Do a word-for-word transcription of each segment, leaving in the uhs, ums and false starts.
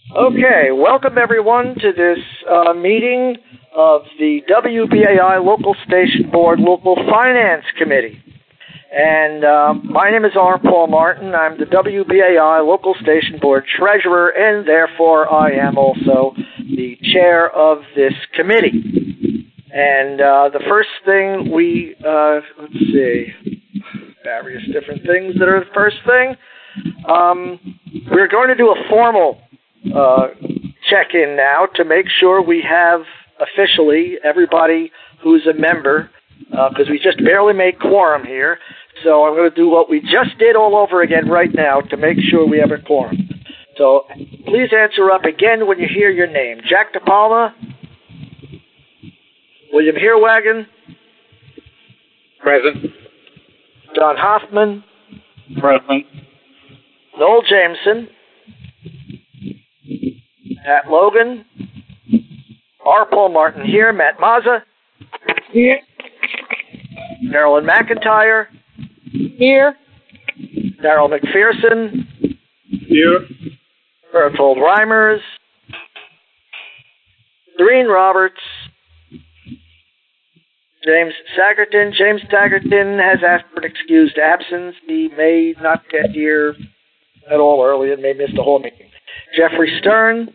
Okay, welcome everyone to this uh, meeting of the W B A I Local Station Board Local Finance Committee. And uh, my name is R. Paul Martin. I'm the W B A I Local Station Board Treasurer, and therefore I am also the chair of this committee. And uh, the first thing we, uh, let's see, various different things that are the first thing. Um, we're going to do a formal uh, check-in now to make sure we have officially everybody who's a member, because uh, we just barely made quorum here. So I'm going to do what we just did all over again right now to make sure we have a quorum. So please answer up again when you hear your name. Jack DePalma? William Heerwagen? Present. Don Hoffman? Present. Noel Jameson? Pat Logan? R. Paul Martin here. Matt Mazza? Here. Marilyn McIntyre? Here. Darrell McPherson? Here. Berthold Reimers? Doreen Roberts? James Sagerton. James Sagerton has asked for an excused absence. He may not get here at all early and may miss the whole meeting. Jeffrey Stern.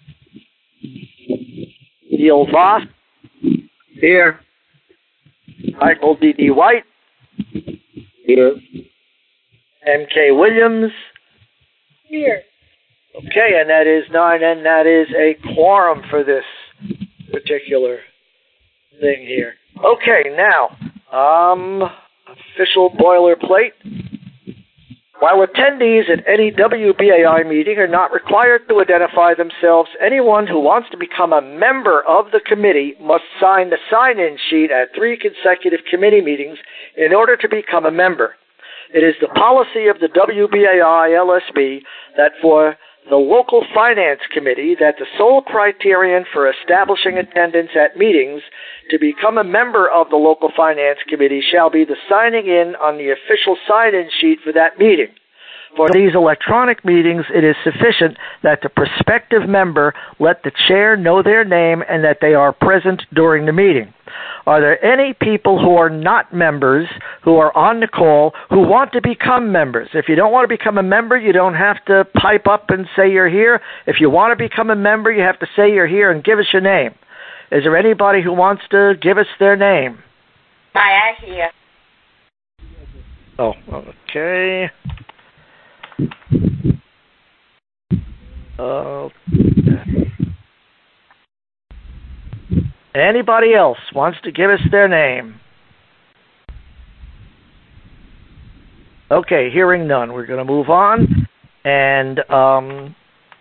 Neil Voss. Here. Michael D D. White. Here. M K. Williams. Here. Okay, and that is nine, and that is a quorum for this particular thing here. Okay, now, um, official boilerplate. While attendees at any W B A I meeting are not required to identify themselves, anyone who wants to become a member of the committee must sign the sign-in sheet at three consecutive committee meetings in order to become a member. It is the policy of the W B A I L S B that for the Local Finance Committee that the sole criterion for establishing attendance at meetings to become a member of the Local Finance Committee shall be the signing in on the official sign-in sheet for that meeting. For these electronic meetings, it is sufficient that the prospective member let the chair know their name and that they are present during the meeting. Are there any people who are not members who are on the call who want to become members? If you don't want to become a member, you don't have to pipe up and say you're here. If you want to become a member, you have to say you're here and give us your name. Is there anybody who wants to give us their name? I am here. Oh, okay. Uh, anybody else wants to give us their name? Okay, hearing none. We're going to move on. And um,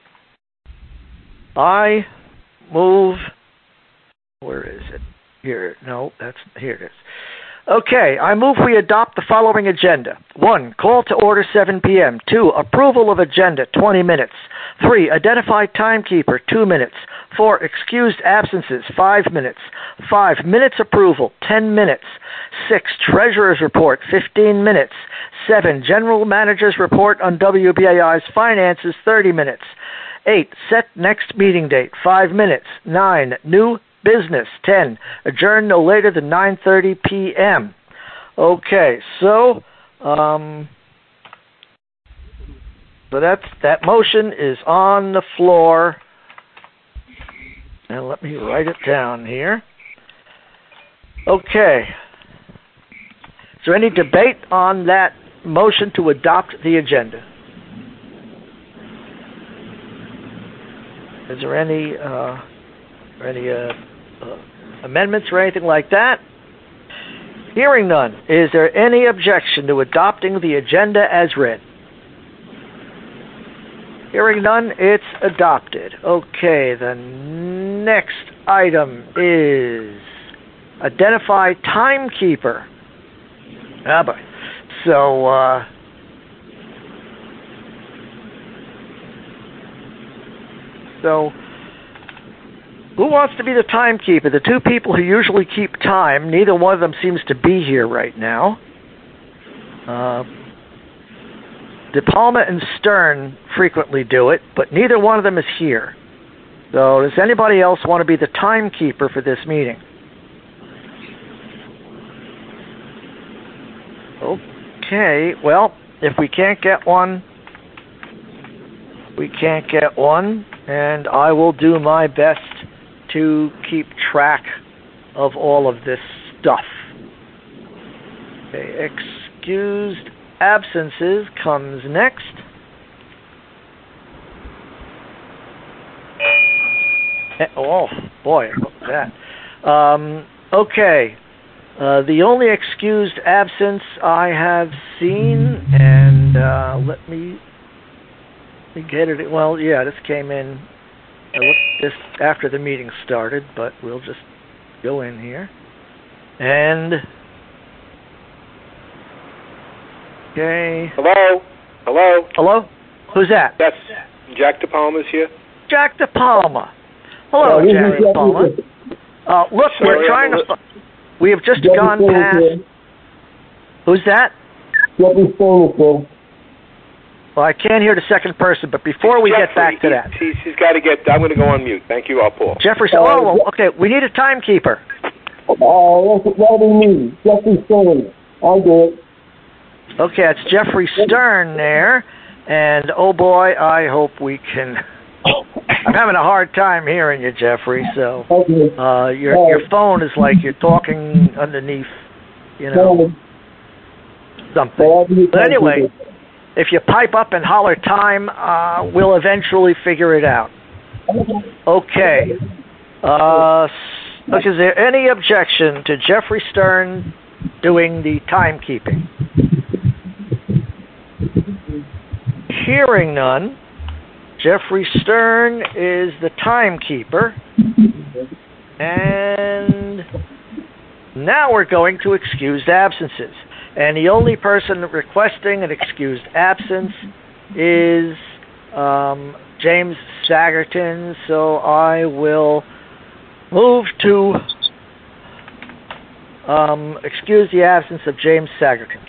I move... Where is it? Here. No, that's here it is. Okay, I move we adopt the following agenda. One, call to order seven p.m. Two, approval of agenda, twenty minutes. Three, identify timekeeper, two minutes. Four, excused absences, five minutes. Five, minutes approval, ten minutes. Six, treasurer's report, fifteen minutes. Seven, general manager's report on W B A I's finances, thirty minutes. Eight, set next meeting date, five minutes. Nine, new business, ten. Adjourn no later than nine thirty p.m. Okay, so um, so that's that motion is on the floor. And let me write it down here. Okay. Is there any debate on that motion to adopt the agenda? Is there any uh, any uh, uh, amendments or anything like that? Hearing none, is there any objection to adopting the agenda as read? Hearing none, it's adopted. Okay, the next item is identify timekeeper. Ah, boy. So, uh, so, who wants to be the timekeeper? The two people who usually keep time, neither one of them seems to be here right now. Uh, De Palma and Stern frequently do it, but neither one of them is here. So does anybody else want to be the timekeeper for this meeting? Okay, well, if we can't get one, we can't get one, and I will do my best to keep track of all of this stuff. Okay, excused absences comes next. Oh, boy, what was that? Um, okay. Uh, the only excused absence I have seen, and uh, let me, let me get it. Well, yeah, this came in. I looked at this after the meeting started, but we'll just go in here. And okay. Hello. Hello. Hello. Who's that? That's Jack De Palma's here. Jack De Palma. Hello, Oh, Jack De Palma. Uh, look, Sorry, we're trying I'm a to. We have just gone past. Who's that? Jeffrey Stern. Well, I can't hear the second person, but before we Jeffrey, get back to that, He's, he's got to get. I'm going to go on mute. Thank you, I'll Paul. Jeffrey. Oh, well, okay. We need a timekeeper. Oh, that's that'll be me, Jeffrey Stern. I'll do it. Okay, it's Jeffrey Stern there, and oh boy, I hope we can. I'm having a hard time hearing you, Jeffrey. So Okay. uh, your your phone is like you're talking underneath, you know, something. But anyway, if you pipe up and holler time, uh, we'll eventually figure it out. Okay. Uh, look, is there any objection to Jeffrey Stern doing the timekeeping? Hearing none, Jeffrey Stern is the timekeeper. And now we're going to excused absences. And the only person requesting an excused absence is um, James Sagerton. So I will move to um, excuse the absence of James Sagerton.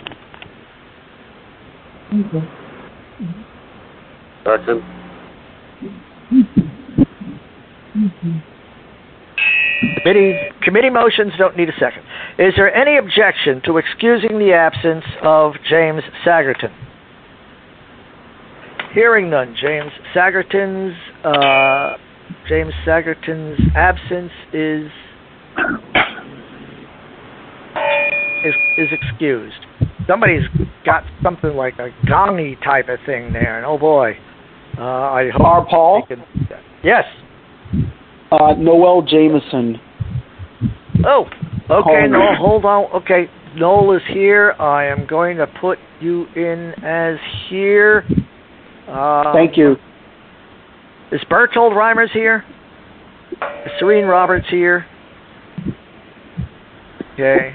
Okay. Second. Committee, committee motions don't need a second. Is there any objection to excusing the absence of James Sagerton? Hearing none, James Sagerton's uh, James Sagerton's absence is is is excused. Somebody's got something like a gongy type of thing there, and oh boy, uh, I hope. R. Paul? Can, yes. Uh, Noel Jameson. Oh, okay, Home. Noel, hold on. Okay, Noel is here. I am going to put you in as here. Um, Thank you. Is Bertold Reimers here? Is Serene Roberts here? Okay.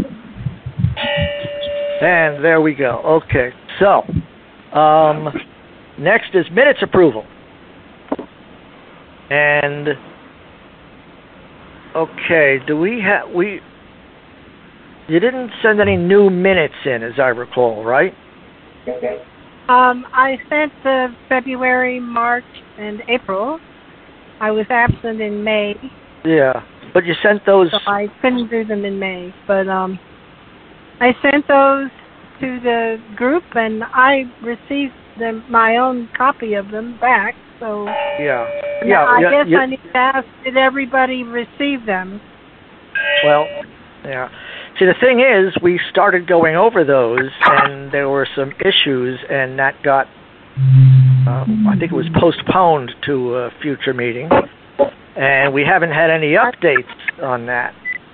And there we go. Okay, so um, next is minutes approval. And okay, do we have we? You didn't send any new minutes in, as I recall, right? Um, I sent the February, March, and April. I was absent in May, Yeah, but you sent those. so I couldn't do them in May. But um, I sent those to the group, and I received them, my own copy of them back. So Yeah, yeah. I yeah, guess yeah. I need to ask, did everybody receive them? Well, yeah. See, the thing is, we started going over those, and there were some issues, and that got, um, I think it was postponed to a future meeting, and we haven't had any updates on that.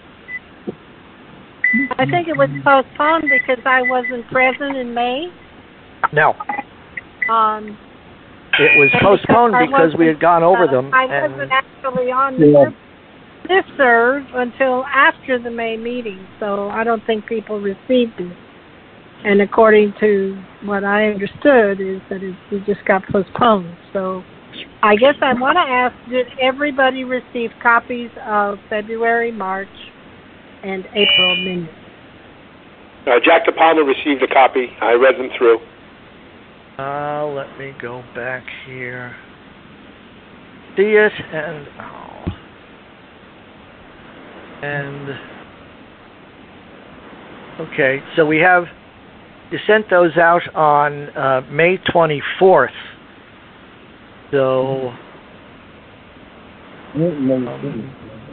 I think it was postponed because I wasn't present in May. No, Um, it was and postponed I because we had wasn't, gone over uh, them, I and wasn't actually on the Yeah. group listserv until after the May meeting, so I don't think people received it. And according to what I understood is that it, it just got postponed. So I guess I want to ask, did everybody receive copies of February, March, and April minutes? Uh, Jack De Palma received a copy. I read them through. Uh, let me go back here. See it and oh, and okay. So we have you sent those out on uh, May twenty-fourth. So. Um,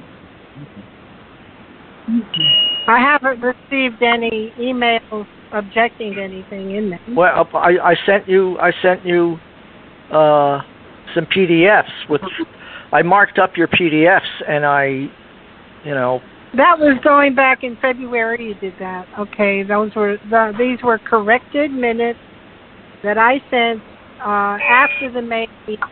I haven't received any emails objecting to anything in them. Well, I, I sent you. I sent you uh, some P D Fs with. I marked up your P D Fs, and I, you know. That was going back in February. You did that. Okay, those were the, these were corrected minutes that I sent uh, after the May meeting.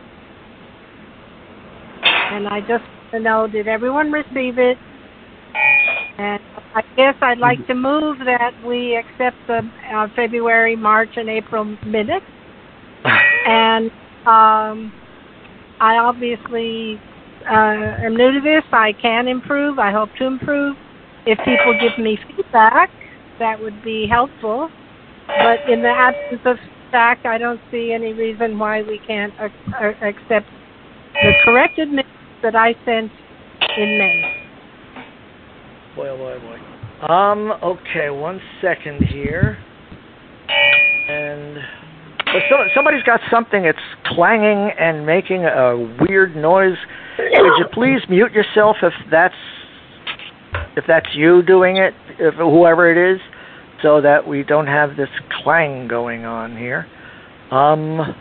And I just want to know, did everyone receive it? And I guess I'd like to move that we accept the uh, February, March, and April minutes. And um, I obviously uh, am new to this. I can improve. I hope to improve. If people give me feedback, that would be helpful. But in the absence of feedback, I don't see any reason why we can't uh, accept the corrected minutes that I sent in May. Boy, oh boy, boy. Um, okay, one second here. And but so, somebody's got something that's clanging and making a weird noise. Would you please mute yourself if that's if that's you doing it, if whoever it is, so that we don't have this clang going on here. Um.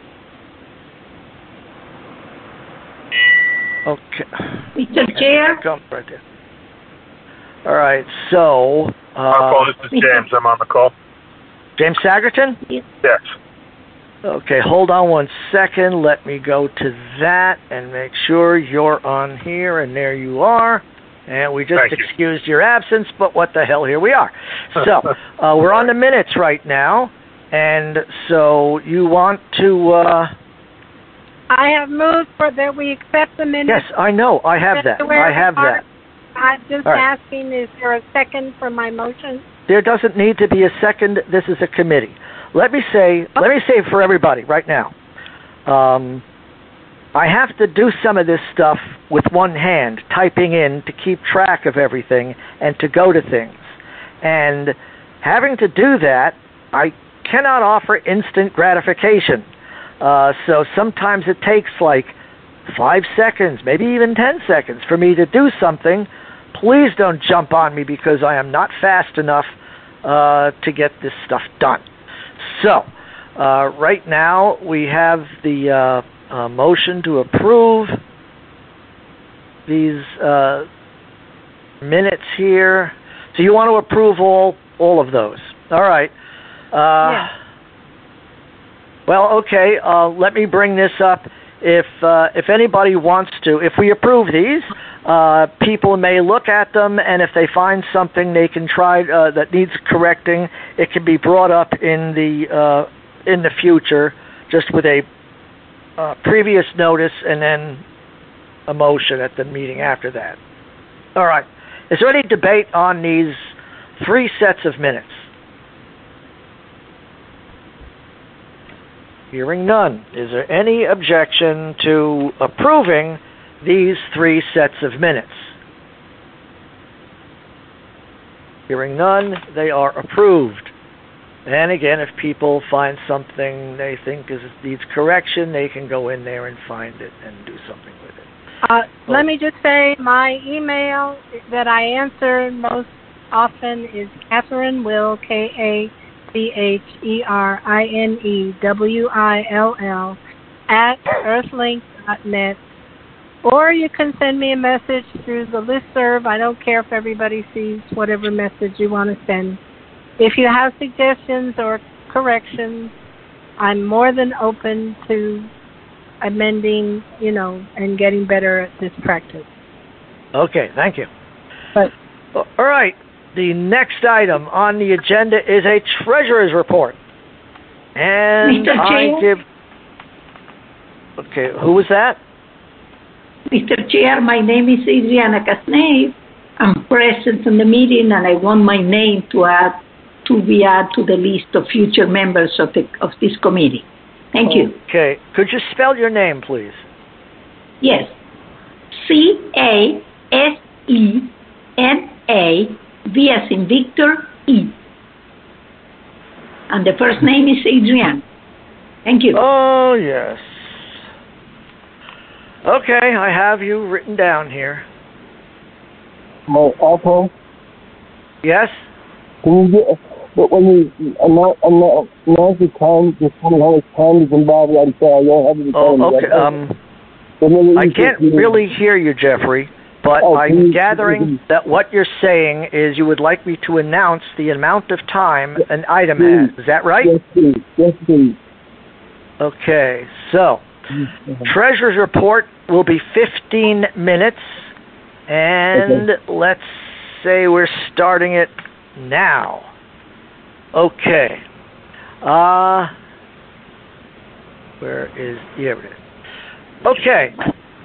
Okay. Mister Chair? Come right there. All right, so... Uh, Marco, this is James. I'm on the call. James Sagerton? Yes. Okay, hold on one second. Let me go to that and make sure you're on here, and there you are. And we just Thank excused you. your absence, but what the hell, here we are. So, uh, we're on the minutes right now, and so you want to... Uh, I have moved for that we accept the minutes. Yes, I know. I have that. I have that. I'm just right. asking, is there a second for my motion? There doesn't need to be a second. This is a committee. Let me say, let me say for everybody right now, um, I have to do some of this stuff with one hand, typing in to keep track of everything and to go to things. And having to do that, I cannot offer instant gratification. Uh, so sometimes it takes like five seconds, maybe even ten seconds for me to do something. Please don't jump on me because I am not fast enough uh, to get this stuff done. So uh, right now we have the uh, uh, motion to approve these uh, minutes here. So you want to approve all all of those? All right. Uh, yeah. Well, okay, uh, let me bring this up. If uh, if anybody wants to, if we approve these, uh, people may look at them, and if they find something they can try uh, that needs correcting, it can be brought up in the uh, in the future, just with a uh, previous notice and then a motion at the meeting after that. All right. Is there any debate on these three sets of minutes? Hearing none. Is there any objection to approving these three sets of minutes? Hearing none, they are approved. And again, if people find something they think is, needs correction, they can go in there and find it and do something with it. Uh, oh. Let me just say my email that I answer most often is Catherine Will, K A C H E R I N E W I L L, at earthlink dot net. Or you can send me a message through the listserv. I don't care if everybody sees whatever message you want to send. If you have suggestions or corrections, I'm more than open to amending, you know, and getting better at this practice. Okay, thank you. But, all right. The next item on the agenda is a treasurer's report. And Mister I Chair? give... Okay, who was that? Mister Chair, my name is Adriana Casnave. I'm present in the meeting, and I want my name to add to be added to the list of future members of, the, of this committee. Thank you. Okay. Could you spell your name, please? Yes. C A S E N A, V as in Victor, E. And the first name is Adrienne. Thank you. Oh, yes. Okay, I have you written down here. My Alpo, Yes? can you get, but when you announce, announce, announce the time, just tell me how much time you can buy the other side. You don't have any time. Oh, okay. Um, I can't really hear you, Jeffrey, but Oh, I'm please, gathering please. that what you're saying is you would like me to announce the amount of time an item Please. has. Is that right? Yes, please. Yes, please. Okay, so Treasurer's report will be fifteen minutes, and Okay. let's say we're starting it now. Okay. Uh, where is, here it is. Okay.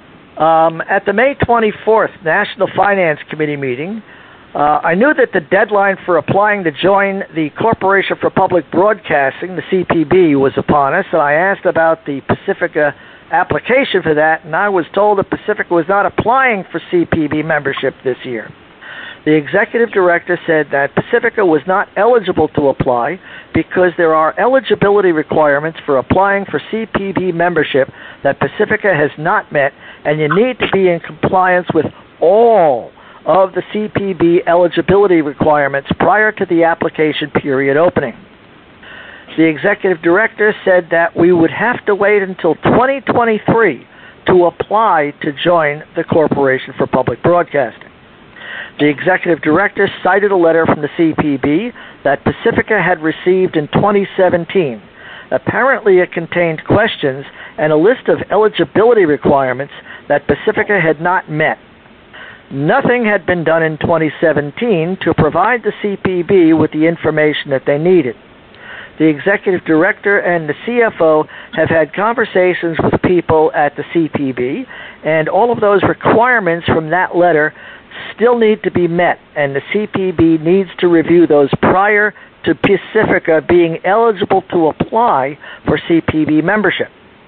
Um, at the May twenty-fourth National Finance Committee meeting, uh, I knew that the deadline for applying to join the Corporation for Public Broadcasting, the C P B, was upon us, and I asked about the Pacifica application for that, and I was told that Pacifica was not applying for C P B membership this year. The executive director said that Pacifica was not eligible to apply because there are eligibility requirements for applying for C P B membership that Pacifica has not met, and you need to be in compliance with all of the C P B eligibility requirements prior to the application period opening. The executive director said that we would have to wait until twenty twenty-three to apply to join the Corporation for Public Broadcasting. The executive director cited a letter from the C P B that Pacifica had received in twenty seventeen. Apparently it contained questions and a list of eligibility requirements that Pacifica had not met. Nothing had been done in twenty seventeen to provide the C P B with the information that they needed. The executive director and the C F O have had conversations with people at the C P B, and all of those requirements from that letter still need to be met, and the C P B needs to review those prior to Pacifica being eligible to apply for C P B membership.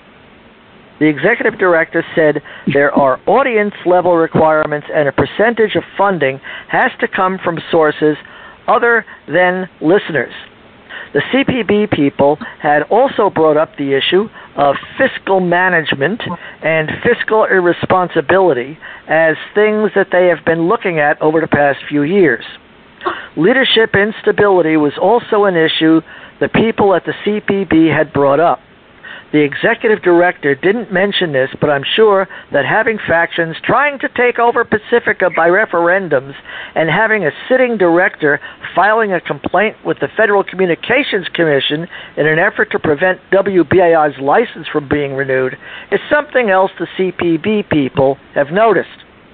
The executive director said there are audience-level requirements, and a percentage of funding has to come from sources other than listeners. The C P B people had also brought up the issue of fiscal management and fiscal irresponsibility as things that they have been looking at over the past few years. Leadership instability was also an issue the people at the C P B had brought up. The executive director didn't mention this, but I'm sure that having factions trying to take over Pacifica by referendums and having a sitting director filing a complaint with the Federal Communications Commission in an effort to prevent W B A I's license from being renewed is something else the C P B people have noticed.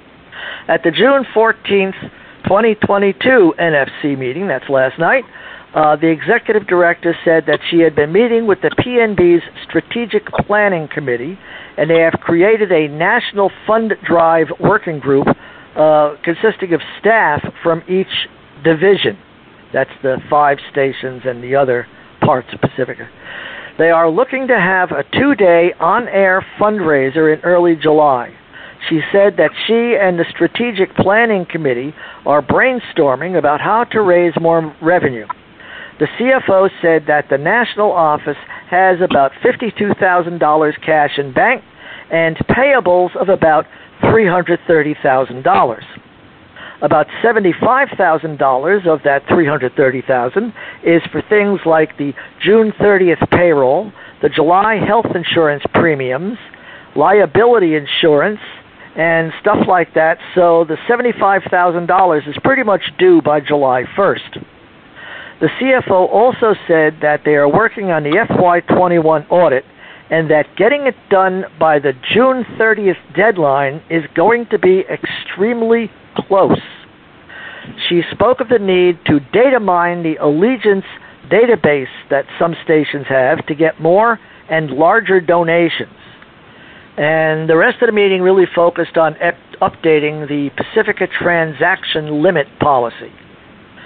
At the June fourteenth, twenty twenty-two N F C meeting, that's last night, Uh, the executive director said that she had been meeting with the P N B's Strategic Planning Committee, and they have created a national fund drive working group uh, consisting of staff from each division. That's the five stations and the other parts of Pacifica. They are looking to have a two-day on-air fundraiser in early July. She said that she and the Strategic Planning Committee are brainstorming about how to raise more revenue. The C F O said that the national office has about fifty-two thousand dollars cash in bank and payables of about three hundred thirty thousand dollars. About seventy-five thousand dollars of that three hundred thirty thousand dollars is for things like the June thirtieth payroll, the July health insurance premiums, liability insurance, and stuff like that, so the seventy-five thousand dollars is pretty much due by July first. The C F O also said that they are working on the F Y twenty-one audit and that getting it done by the June thirtieth deadline is going to be extremely close. She spoke of the need to data mine the Allegiance database that some stations have to get more and larger donations. And the rest of the meeting really focused on ep- updating the Pacifica transaction limit policy.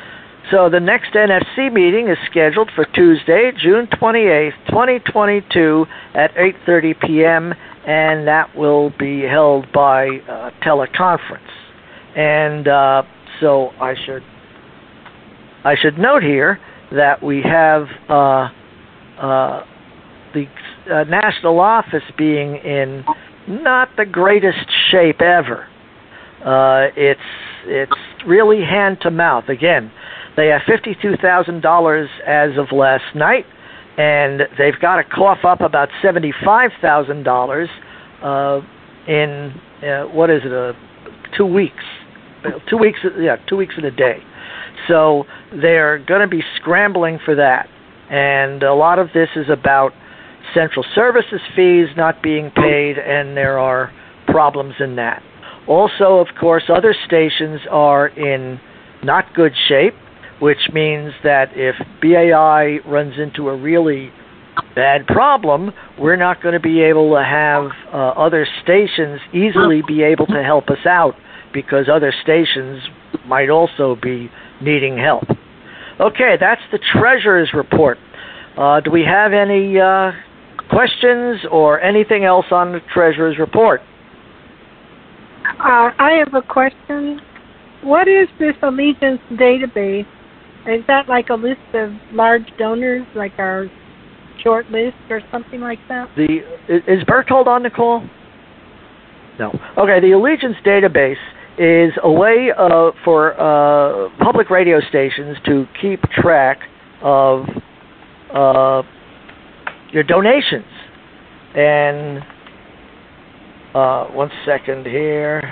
So the next N F C meeting is scheduled for Tuesday, June twenty-eighth, twenty twenty-two at eight thirty p.m., and that will be held by uh, teleconference. And uh, so I should I should note here that we have uh, uh, the uh, national office being in not the greatest shape ever. Uh, it's it's really hand to mouth. Again, they have fifty-two thousand dollars as of last night, and they've got to cough up about seventy-five thousand dollars uh, in uh, what is it? Uh, two weeks. Two weeks. Yeah, two weeks in a day. So they're going to be scrambling for that, and a lot of this is about central services fees not being paid, and there are problems in that. Also, of course, other stations are in not good shape, which means that if B A I runs into a really bad problem, we're not going to be able to have uh, other stations easily be able to help us out, because other stations might also be needing help. Okay, that's the Treasurer's Report. Uh, do we have any uh, questions or anything else on the Treasurer's Report? Uh, I have a question. What is this Allegiance database? Is that like a list of large donors, like our short list or something like that? The is Berthold on the call? No. Okay, the Allegiance database is a way uh, for uh, public radio stations to keep track of uh, your donations. And uh, one second here.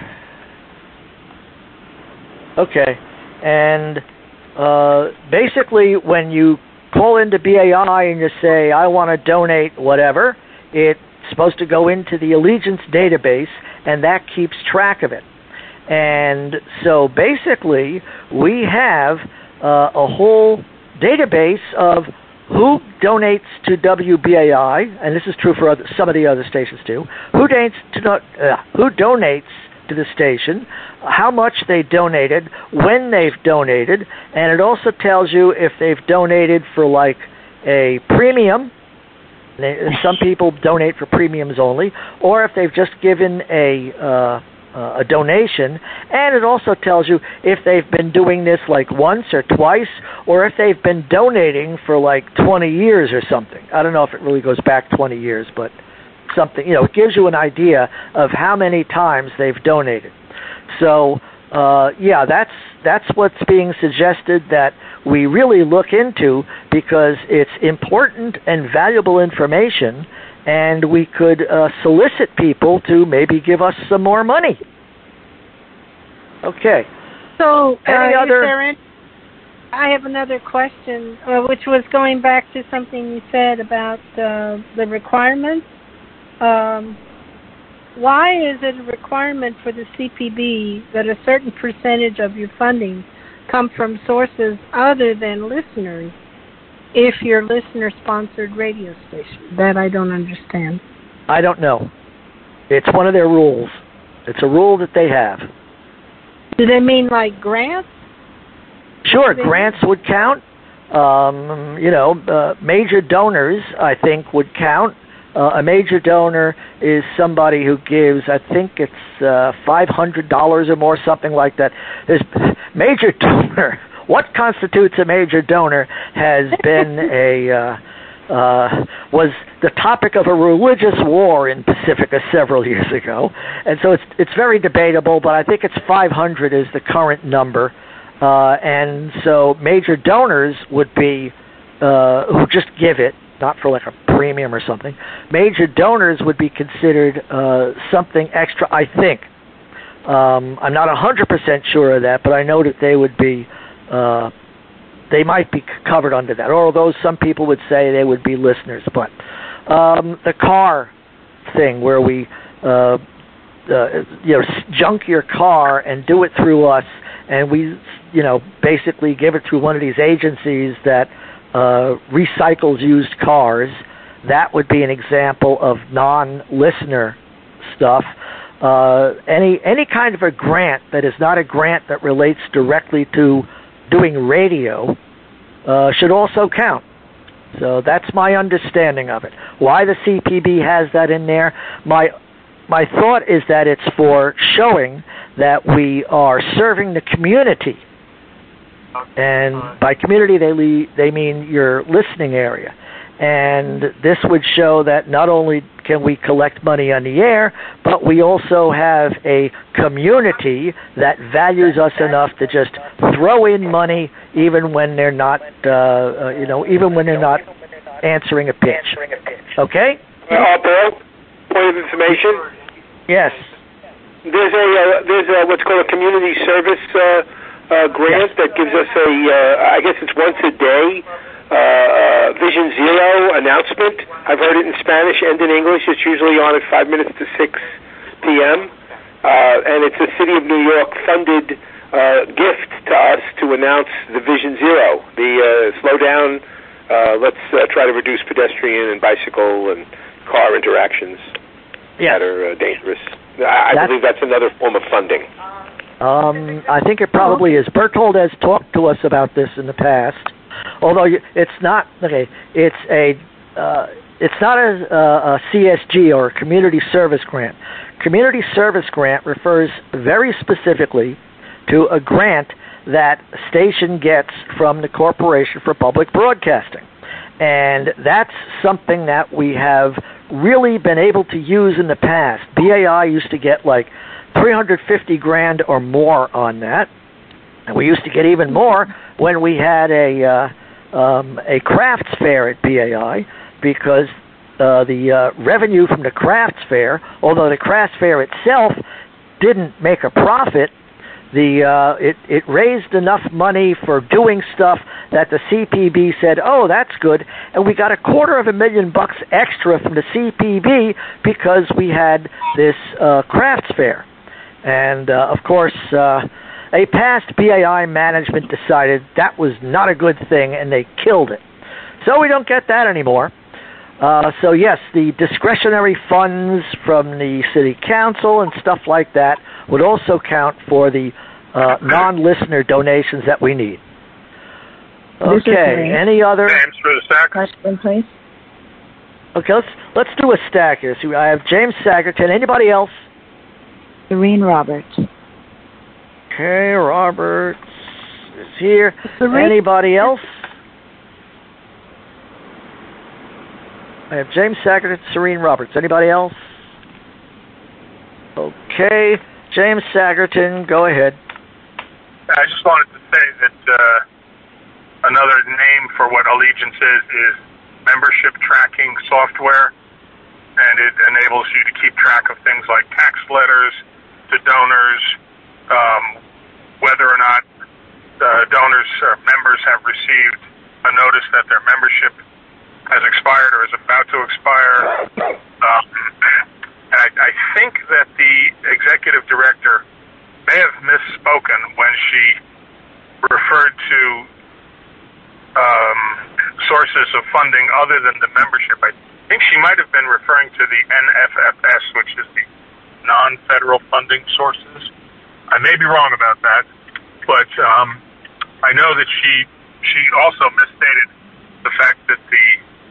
Okay. And uh, basically, when you call into B A I and you say, I want to donate whatever, it's supposed to go into the Allegiance database, and that keeps track of it. And so basically, we have uh, a whole database of who donates to W B A I, and this is true for other, some of the other stations too, who donates to, uh, who donates to the station, how much they donated, when they've donated, and it also tells you if they've donated for like a premium, and some people donate for premiums only, or if they've just given a uh, uh, a donation, and it also tells you if they've been doing this like once or twice, or if they've been donating for like twenty years or something. I don't know if it really goes back twenty years, but something, you know, it gives you an idea of how many times they've donated. So, uh, yeah, that's that's what's being suggested that we really look into, because it's important and valuable information, and we could uh, solicit people to maybe give us some more money. Okay. So, uh, Any other? Is there any, I have another question, uh, which was going back to something you said about uh, the requirements. Um, why is it a requirement for the C P B that a certain percentage of your funding come from sources other than listeners if you're listener-sponsored radio station? That I don't understand. I don't know. It's one of their rules. It's a rule that they have. Do they mean like grants? Sure, grants would count. Um, you know, uh, major donors, I think, would count. Uh, a major donor is somebody who gives, I think it's uh, five hundred dollars or more, something like that. There's major donor. What constitutes a major donor has been a uh, uh, was the topic of a religious war in Pacifica several years ago, and so it's it's very debatable. But I think it's five hundred is the current number, uh, and so major donors would be uh, who just give it, not for like a premium or something. Major donors would be considered uh, something extra, I think. Um, I'm not one hundred percent sure of that, but I know that they would be, uh, they might be covered under that. Although some people would say they would be listeners. But um, the car thing where we, uh, uh, you know, junk your car and do it through us, and we, you know, basically give it through one of these agencies that Uh, recycles used cars. That would be an example of non-listener stuff. Uh, any any kind of a grant that is not a grant that relates directly to doing radio uh, should also count. So that's my understanding of it. Why the C P B has that in there, my my thought is that it's for showing that we are serving the community. And by community, they le- they mean your listening area. And this would show that not only can we collect money on the air, but we also have a community that values us enough to just throw in money even when they're not, uh, uh, you know, even when they're not answering a pitch. Okay? Uh, Bill, point of information. Yes. There's a uh, there's a, what's called a community service uh, uh, grant that gives us a uh, I guess it's once a day. Uh, uh, Vision Zero announcement. I've heard it in Spanish and in English. It's usually on at five minutes to six p.m. Uh, and it's a City of New York funded uh, gift to us to announce the Vision Zero, the uh, slow down, uh, let's uh, try to reduce pedestrian and bicycle and car interactions yes. that are uh, dangerous. I, I believe that's another form of funding. Um, I think it probably is. Berthold has talked to us about this in the past. Although it's not okay, it's a uh, it's not a, a C S G or a community service grant. Community service grant refers very specifically to a grant that a station gets from the Corporation for Public Broadcasting, and that's something that we have really been able to use in the past. B A I used to get like three hundred fifty grand or more on that. And we used to get even more when we had a uh, um, a crafts fair at B A I, because uh, the uh, revenue from the crafts fair, although the crafts fair itself didn't make a profit, the uh, it it raised enough money for doing stuff that the C P B said, "Oh, that's good," and we got a quarter of a million bucks extra from the C P B because we had this uh, crafts fair, and uh, of course. Uh, A past B A I management decided that was not a good thing, and they killed it. So we don't get that anymore. Uh, so, yes, the discretionary funds from the city council and stuff like that would also count for the uh, non-listener donations that we need. Okay, any other... James for the stack. Question, please. Okay, let's, let's do a stack here. So I have James Sagerton. Anybody else? Serene Roberts. Okay, Roberts is here. Serene. Anybody else? I have James Sagerton, Serene Roberts. Anybody else? Okay, James Sagerton, go ahead. I just wanted to say that uh, another name for what Allegiance is is membership tracking software, and it enables you to keep track of things like tax letters to donors, um, whether or not uh, donors or members have received a notice that their membership has expired or is about to expire. Um, and I, I think that the executive director may have misspoken when she referred to um, sources of funding other than the membership. I think she might have been referring to the N F F S, which is the non-federal funding sources. I may be wrong about that, but um, I know that she she also misstated the fact that the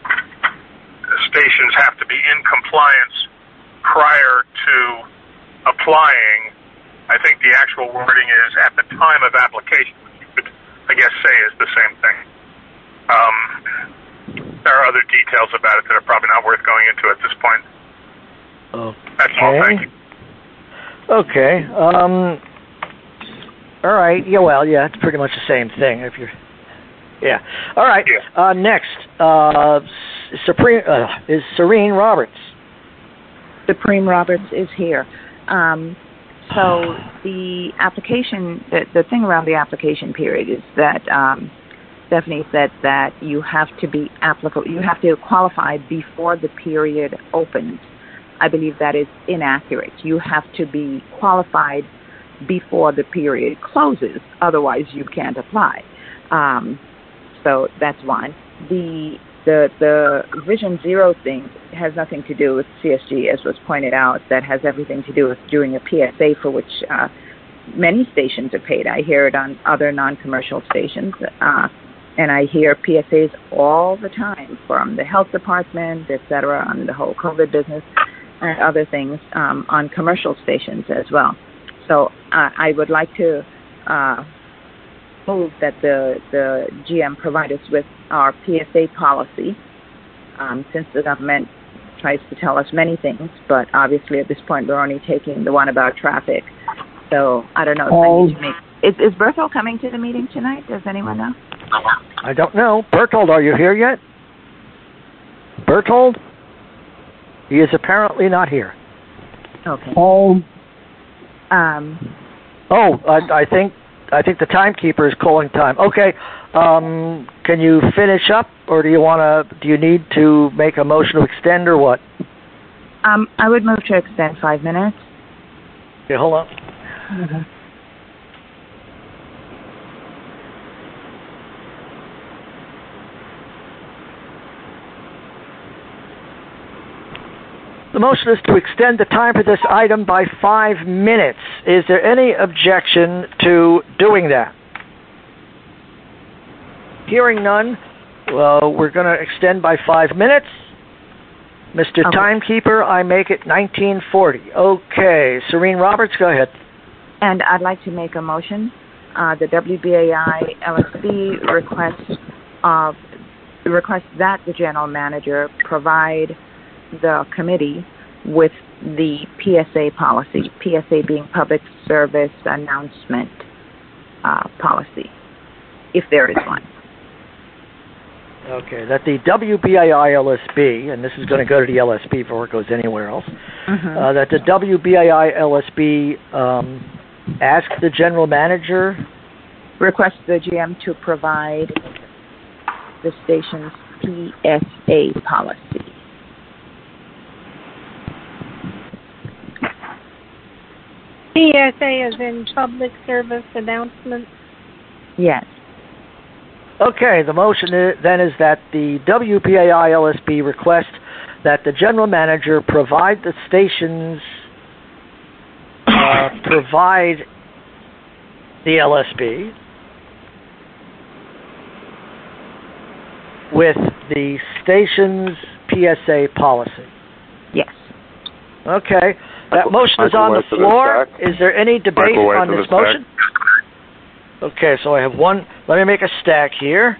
stations have to be in compliance prior to applying. I think the actual wording is at the time of application, which you could, I guess, say is the same thing. Um, there are other details about it that are probably not worth going into at this point. Okay. That's all. Thank you. Okay. Um, all right. Yeah. Well. Yeah. It's pretty much the same thing. If you're. Yeah. All right. Yeah. Uh, next, uh, Supreme uh, is Serene Roberts. Supreme Roberts is here. Um, so the application, the, the thing around the application period is that um, Stephanie said that you have to be applicable, you have to qualify before the period opens. I believe that is inaccurate. You have to be qualified before the period closes, otherwise you can't apply. Um, so that's one. The the the Vision Zero thing has nothing to do with C S G, as was pointed out. That has everything to do with doing a P S A, for which uh, many stations are paid. I hear it on other non-commercial stations, uh, and I hear P S As all the time from the health department, et cetera, on the whole COVID business and other things um, on commercial stations as well. So uh, I would like to uh, move that the, the G M provide us with our P S A policy, um, since the government tries to tell us many things, but obviously at this point we're only taking the one about traffic. So I don't know if I need to make... Is, is Berthold coming to the meeting tonight? Does anyone know? I don't know. Berthold, are you here yet? Berthold? He is apparently not here. Okay. Um, um, oh, I, I think I think the timekeeper is calling time. Okay. Um, can you finish up, or do you want to? Do you need to make a motion to extend, or what? Um, I would move to extend five minutes. Okay, hold on. Mm-hmm. The motion is to extend the time for this item by five minutes. Is there any objection to doing that? Hearing none, well, we're going to extend by five minutes. Mister Okay. Timekeeper, I make it nineteen forty. Okay, Serene Roberts, go ahead. And I'd like to make a motion. Uh, the W B A I L S B requests, uh, requests that the general manager provide the committee with the P S A policy, P S A being Public Service Announcement uh, policy, if there is one. Okay, that the W B A I L S B, and this is going to go to the L S B before it goes anywhere else, Mm-hmm. uh, that the W B A I L S B um, ask the general manager. Request the G M to provide the station's P S A policy. P S A is in Public Service Announcement. Yes. Okay, the motion is, then is that the W B A I L S B request that the general manager provide the stations, uh, provide the L S B with the station's P S A policy. Yes. Okay, that Michael, motion is Michael on the Weiss to the floor. stack. Is there any debate Michael Weiss on to this the motion? Okay, so I have one. Let me make a stack here.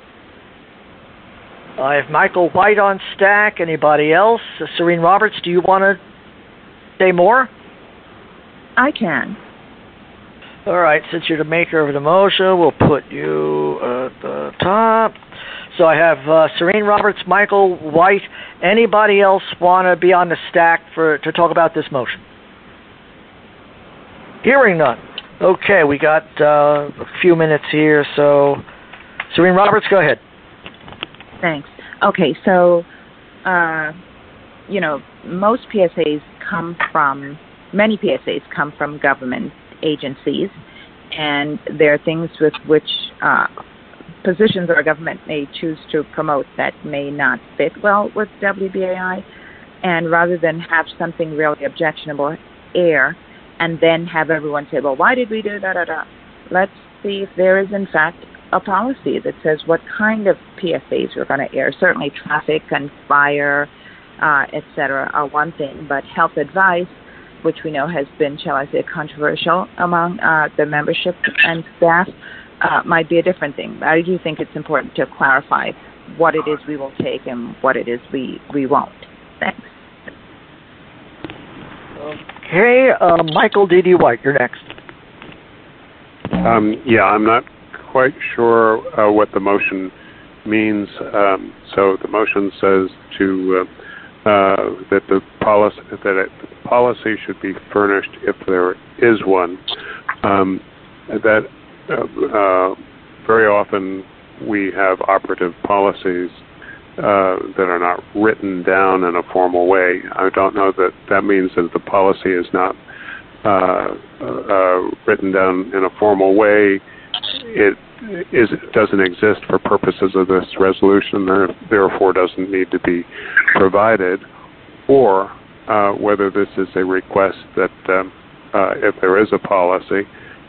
I have Michael White on stack. Anybody else? Uh, Serene Roberts, do you want to say more? I can. All right, since you're the maker of the motion, we'll put you at the top. So I have uh, Serene Roberts, Michael White. Anybody else want to be on the stack for to talk about this motion? Hearing none. Okay, we got uh, a few minutes here, so Serene Roberts, go ahead. Thanks. Okay, so, uh, you know, most P S As come from, many P S As come from government agencies, and there are things with which uh, positions our government may choose to promote that may not fit well with W B A I, and rather than have something really objectionable air, and then have everyone say, well, why did we do da da da? Let's see if there is, in fact, a policy that says what kind of P S As we're going to air. Certainly traffic and fire, uh, et cetera, are one thing, but health advice, which we know has been, shall I say, controversial among uh, the membership and staff, uh, might be a different thing. I do think it's important to clarify what it is we will take and what it is we, we won't. Thanks. Okay, uh, Michael D D. White, you're next. Um, yeah, I'm not quite sure uh, what the motion means. Um, so the motion says to uh, uh, that the policy that it, the policy should be furnished if there is one. Um, that uh, uh, very often we have operative policies uh, that are not written down in a formal way. I don't know that that means that the policy is not uh, uh, written down in a formal way. It is doesn't exist for purposes of this resolution, there, therefore doesn't need to be provided, or uh, whether this is a request that um, uh, if there is a policy,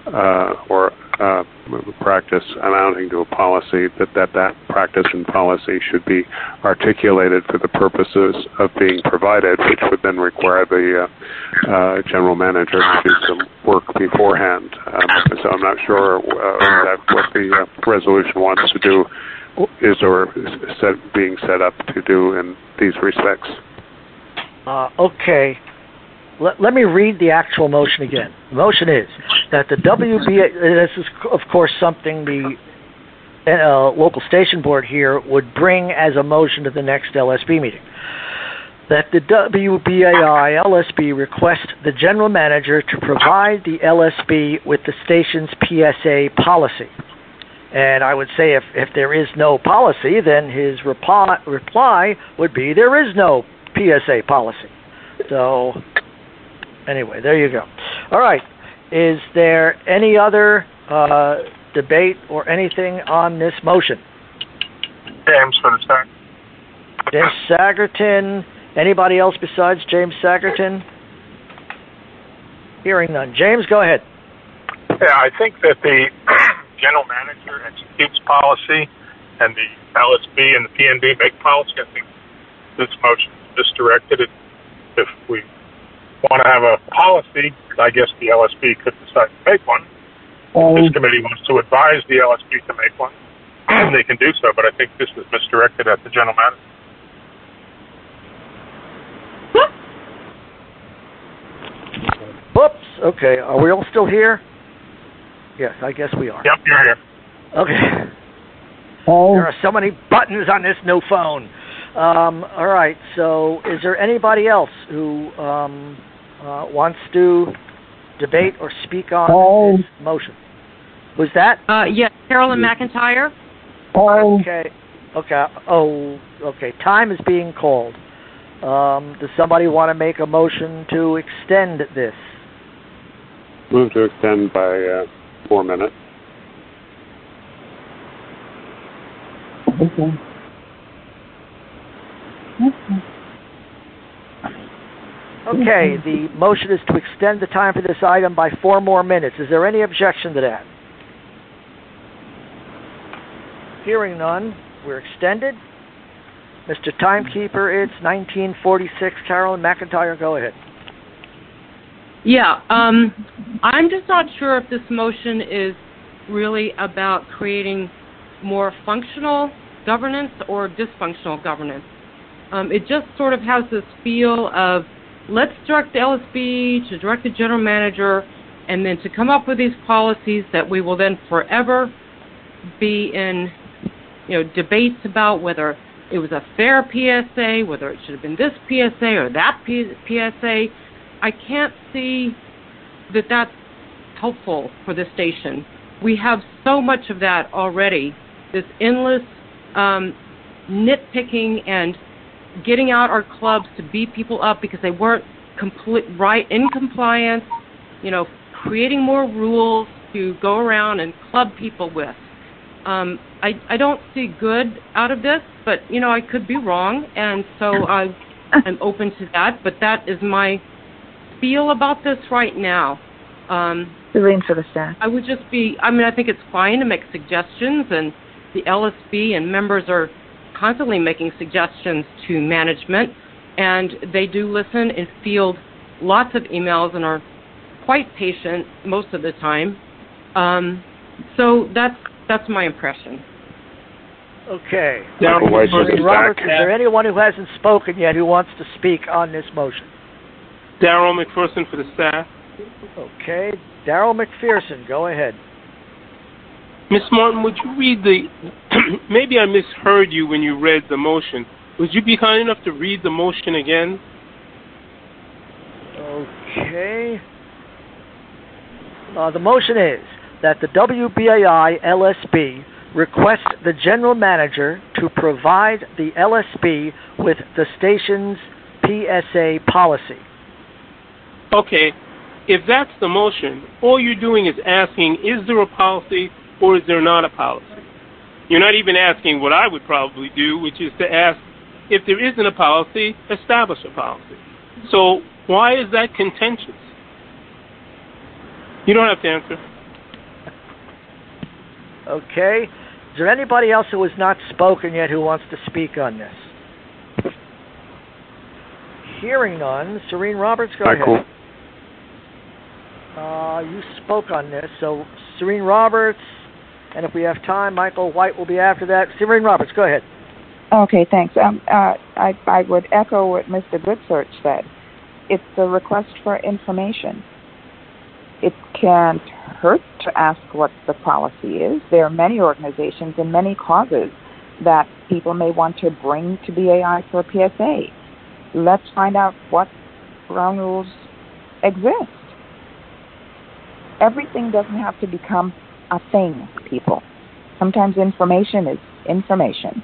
uh, or uh, practice amounting to a policy, that, that that practice and policy should be articulated for the purposes of being provided, which would then require the uh, uh, general manager to do some work beforehand. Um, so I'm not sure uh, that what the uh, resolution wants to do is or is set, being set up to do in these respects. Uh, okay. Let, let me read the actual motion again. The motion is that the W B A, this is of course something the uh, local station board here would bring as a motion to the next L S B meeting. That the W B A I L S B request the general manager to provide the L S B with the station's P S A policy. And I would say if, if there is no policy, then his reply, reply would be there is no P S A policy. So, anyway, there you go. All right. Is there any other uh, debate or anything on this motion? James for the second. James Sagerton. Anybody else besides James Sagerton? Hearing none. James, go ahead. Yeah, I think that the general manager executes policy and the L S B and the P N B make policy. I think this motion is misdirected. If we want to have a policy, I guess the L S B could decide to make one. Um, This committee wants to advise the L S B to make one, and they can do so, but I think this is misdirected at the general manager. Whoops. Okay. Are we all still here? Yes, I guess we are. Yep, you're here. Okay. um, There are so many buttons on this new phone. Um, all right. So, is there anybody else who um, uh, wants to debate or speak on um, this motion? Was that? Uh, yes, Carolyn McIntyre. um, Okay. Okay. Oh, okay. Time is being called. Um, does somebody want to make a motion to extend this? Move to extend by uh, four minutes. okay. Okay, the motion is to extend the time for this item by four more minutes. Is there any objection to that? Hearing none, we're extended. Mister Timekeeper, it's nineteen forty-six. Carolyn McIntyre, go ahead. Yeah, um, I'm just not sure if this motion is really about creating more functional governance or dysfunctional governance. Um, it just sort of has this feel of let's direct the L S B to direct the general manager and then to come up with these policies that we will then forever be in, you know, debates about whether it was a fair P S A, whether it should have been this P S A or that P S A. I can't see that that's helpful for the station. We have so much of that already, this endless um, nitpicking and getting out our clubs to beat people up because they weren't complete, right in compliance, you know, creating more rules to go around and club people with. Um, I, I don't see good out of this, but, you know, I could be wrong, and so I, I'm open to that, but that is my feel about this right now. Um, Elaine for the staff. I would just be, I mean, I think it's fine to make suggestions, and the L S B and members are constantly making suggestions to management, and they do listen and field lots of emails and are quite patient most of the time. Um, so that's that's my impression. Okay. Now, Roberts, is there anyone who hasn't spoken yet who wants to speak on this motion? Darrell McPherson for the staff. Okay. Darrell McPherson, go ahead. Miz Martin, would you read the, maybe I misheard you when you read the motion. Would you be kind enough to read the motion again? Okay. Uh, the motion is that the W B A I L S B request the general manager to provide the L S B with the station's P S A policy. Okay. If that's the motion, all you're doing is asking, is there a policy or is there not a policy? You're not even asking what I would probably do, which is to ask, if there isn't a policy, establish a policy. So why is that contentious? You don't have to answer. Okay. Is there anybody else who has not spoken yet who wants to speak on this? Hearing none. Serene Roberts, go Michael. ahead. Uh, you spoke on this, so Serene Roberts, and if we have time, Michael White will be after that. Serene Roberts, go ahead. Okay, thanks. Um, uh, I, I would echo what Mister Goodsearch said. It's a request for information. It can't hurt to ask what the policy is. There are many organizations and many causes that people may want to bring to B A I for P S A. Let's find out what ground rules exist. Everything doesn't have to become a thing, people. Sometimes information is information.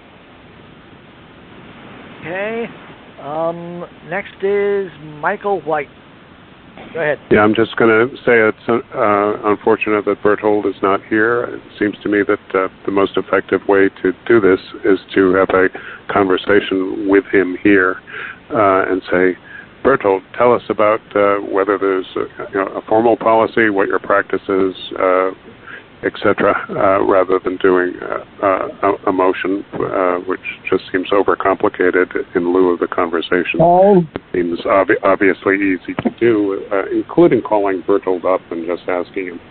Okay. Um, next is Michael White. Go ahead. Yeah, I'm just going to say it's uh, unfortunate that Berthold is not here. It seems to me that uh, the most effective way to do this is to have a conversation with him here uh, and say, Berthold, tell us about uh, whether there's a, you know, a formal policy, what your practice is, uh, et cetera, uh, rather than doing uh, uh, a motion, uh, which just seems overcomplicated in lieu of the conversation. Um, It seems ob- obviously easy to do, uh, including calling Berthold up and just asking him.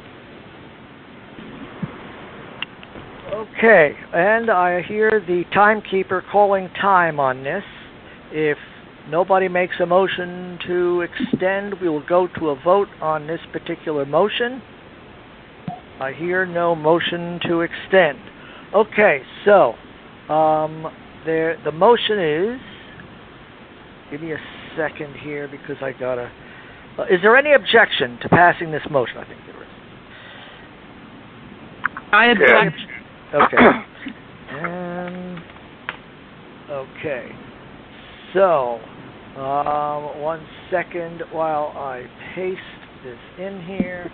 Okay, and I hear the timekeeper calling time on this. If nobody makes a motion to extend, we will go to a vote on this particular motion. I hear no motion to extend. Okay, so um, there. The motion is. Give me a second here because I gotta. Uh, is there any objection to passing this motion? I think there is. I object. Okay. And okay. So, um, one second while I paste this in here.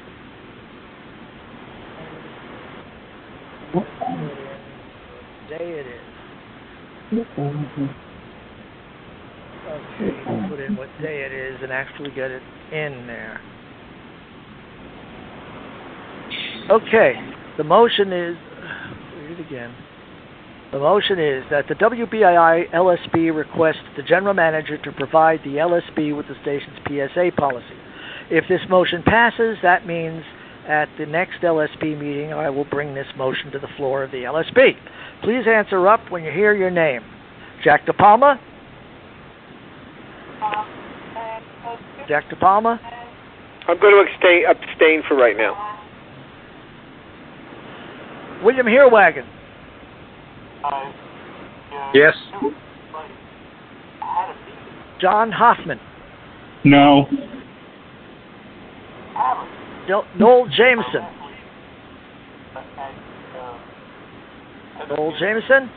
What day it is. Okay, put in what day it is and actually get it in there. Okay, the motion is, read it again. The motion is that the W B I I L S B requests the general manager to provide the L S B with the station's P S A policy. If this motion passes, that means at the next L S B meeting, I will bring this motion to the floor of the L S B. Please answer up when you hear your name. Jack DePalma? Jack DePalma? I'm going to abstain, abstain for right now. William Heerwagen? Yes. John Hoffman? No. Noel Jameson? Noel Jameson?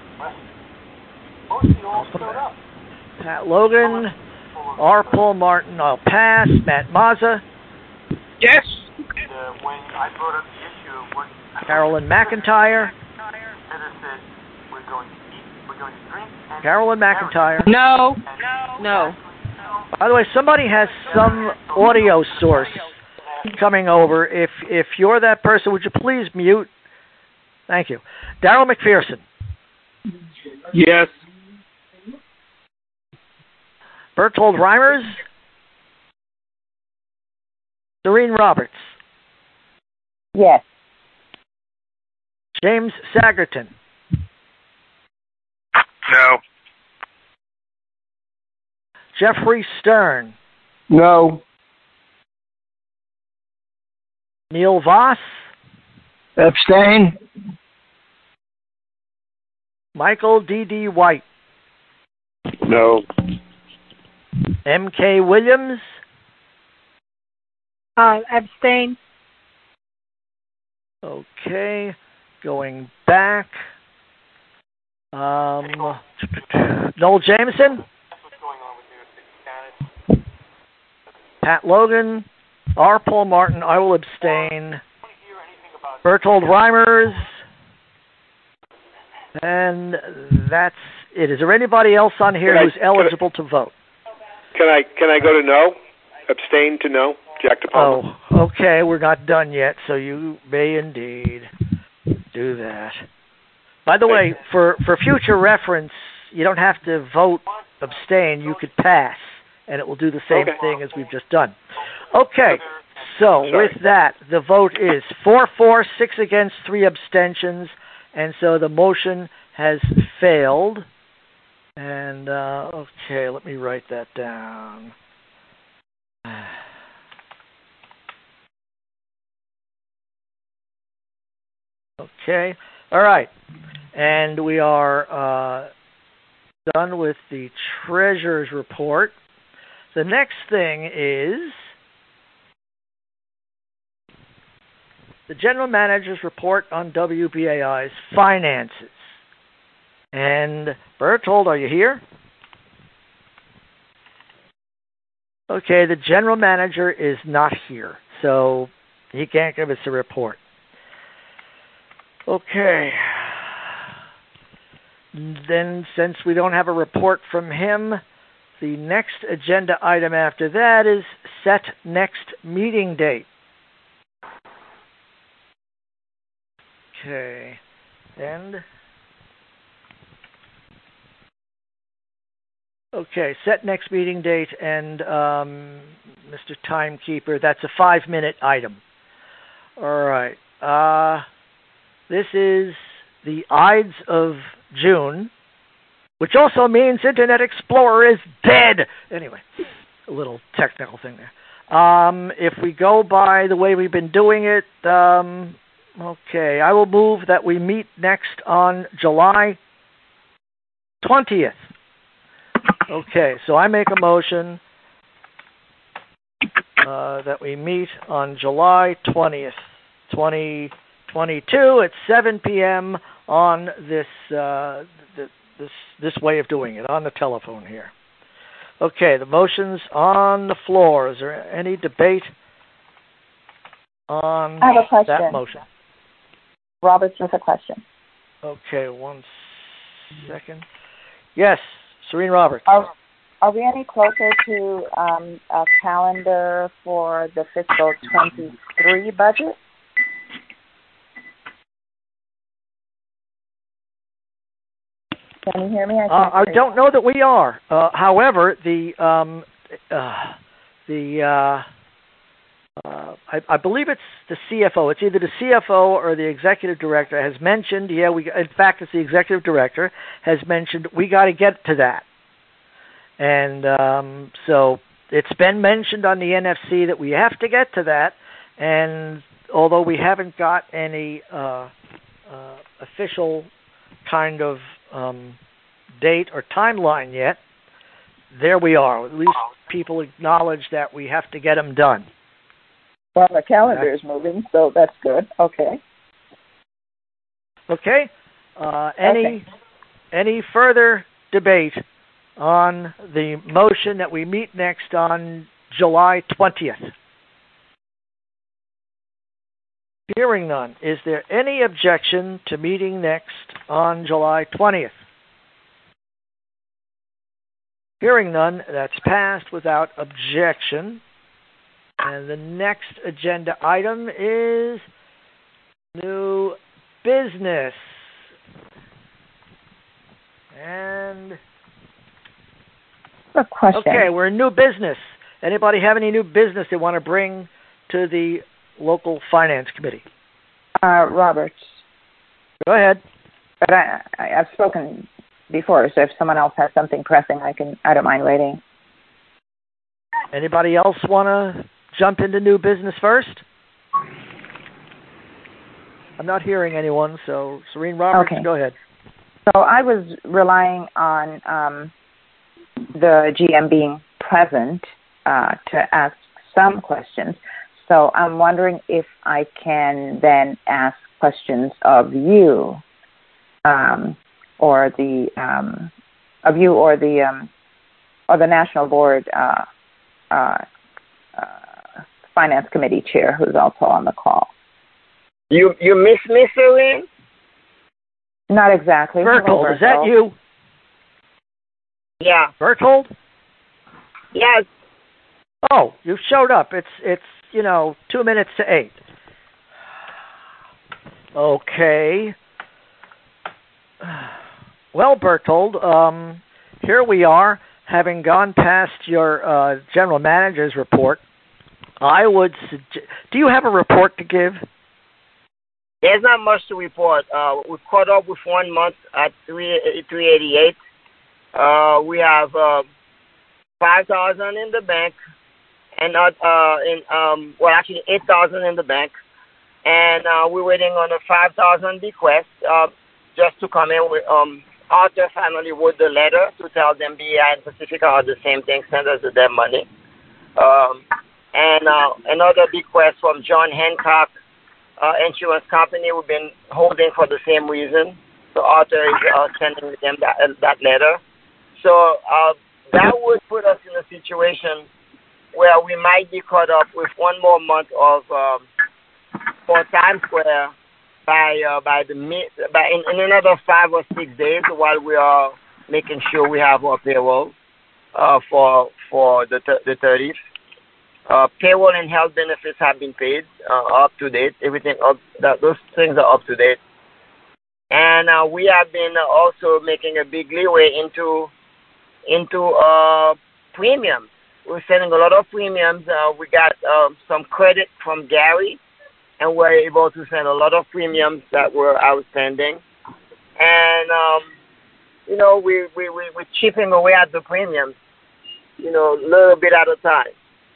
Pat Logan? R. Paul Martin, I'll pass. Matt Mazza? Yes. Carolyn McIntyre? Carolyn McIntyre? No. No. By the way, somebody has some audio source coming over. If if you're that person, would you please mute? Thank you. Darrell McPherson? Yes. Berthold Reimers? Serene Roberts? Yes. James Sagerton? No. Jeffrey Stern? No. Neil Voss? Abstain. Michael D D. White? No. M K. Williams? Uh, abstain. Okay, going back. Um, Noel Jameson? Pat Logan? R. Paul Martin, I will abstain. Berthold Reimers? And that's it. Is there anybody else on here Can I- who's eligible to vote? Can I can I go to no? Abstain to no? Jack DePalma. Oh, okay, we're not done yet, so you may indeed. do that. By the way, for, for future reference, you don't have to vote abstain. You could pass, and it will do the same okay. thing as we've just done. Okay, so Sorry. with that, the vote is four four, six against, three abstentions, and so the motion has failed. And, uh, okay, let me write that down. Okay, all right. And we are uh, done with the treasurer's report. The next thing is the general manager's report on W B A I's finances. And Bertold, are you here? Okay, the general manager is not here, so he can't give us a report. Okay. Then, since we don't have a report from him, the next agenda item after that is set next meeting date. Okay. And... Okay, set next meeting date, and um, Mister Timekeeper, that's a five-minute item. All right. Uh, this is the Ides of June, which also means Internet Explorer is dead. Anyway, a little technical thing there. Um, if we go by the way we've been doing it, um, okay, I will move that we meet next on July twentieth. Okay, so I make a motion uh, that we meet on July twentieth, twenty twenty-two at seven p.m. on this, uh, th- this this way of doing it, on the telephone here. Okay, the motion's on the floor. Is there any debate on I have a question. that motion? Roberts has a question. Okay, one second. Yes. Serene Roberts. Are, are we any closer to um, a calendar for the fiscal twenty-three budget? Can you hear me? I, uh, I don't know that we are. Uh, however, the um, uh, the uh, uh, I, I believe it's the C F O. It's either the C F O or the executive director has mentioned. Yeah, we. In fact, it's the executive director has mentioned we got to get to that, and um, so it's been mentioned on the N F C that we have to get to that. And although we haven't got any uh, uh, official kind of um, date or timeline yet, there we are. At least people acknowledge that we have to get them done. Well, the calendar is moving, so that's good. Okay. Okay. Uh, any okay. any further debate on the motion that we meet next on July twentieth? Hearing none. Is there any objection to meeting next on July twentieth? Hearing none, that's passed without objection. And the next agenda item is new business. And a question. Okay, we're in new business. Anybody have any new business they want to bring to the local finance committee? Uh, Roberts. Go ahead. But I, I, I've spoken before, so if someone else has something pressing, I can. I don't mind waiting. Anybody else want to jump into new business first? I'm not hearing anyone, so Serene Roberts, okay. Go ahead. So I was relying on um, the G M being present uh, to ask some questions. So I'm wondering if I can then ask questions of you, um, or the um, of you, or the um, or the National Board uh, uh, uh, Finance Committee Chair, who's also on the call. You you miss me, Serene? Not exactly. Bertold, is that you? Yeah. Bertold? Yes. Oh, you showed up. It's it's you know two minutes to eight. Okay. Well, Bertold, um, here we are, having gone past your uh, general manager's report. I would suggest, do you have a report to give? There's not much to report. Uh, we caught up with one month at three eighty-eight. Uh, we have uh, five thousand in the bank, and uh, uh, in um, well, actually eight thousand in the bank, and uh, we're waiting on a five thousand bequest uh, just to come in. With, um, Arthur finally wrote the letter to tell them B I and Pacifica are the same thing, send us their money. Um, and uh, another bequest from John Hancock uh, Insurance Company. We've been holding for the same reason. So Arthur is uh, sending them that, uh, that letter. So uh, that would put us in a situation where we might be caught up with one more month of um, for Times Square by uh, by the mid by in, in another five or six days while we are making sure we have our payroll uh, for for the th- the thirtieth. Uh, payroll and health benefits have been paid uh, up to date. Everything up that those things are up to date. And uh, we have been also making a big leeway into into uh, premiums. We're sending a lot of premiums. Uh, we got uh, some credit from Gary, and we're able to send a lot of premiums that were outstanding. And, um, you know, we, we, we, we're chipping away at the premiums, you know, a little bit at a time.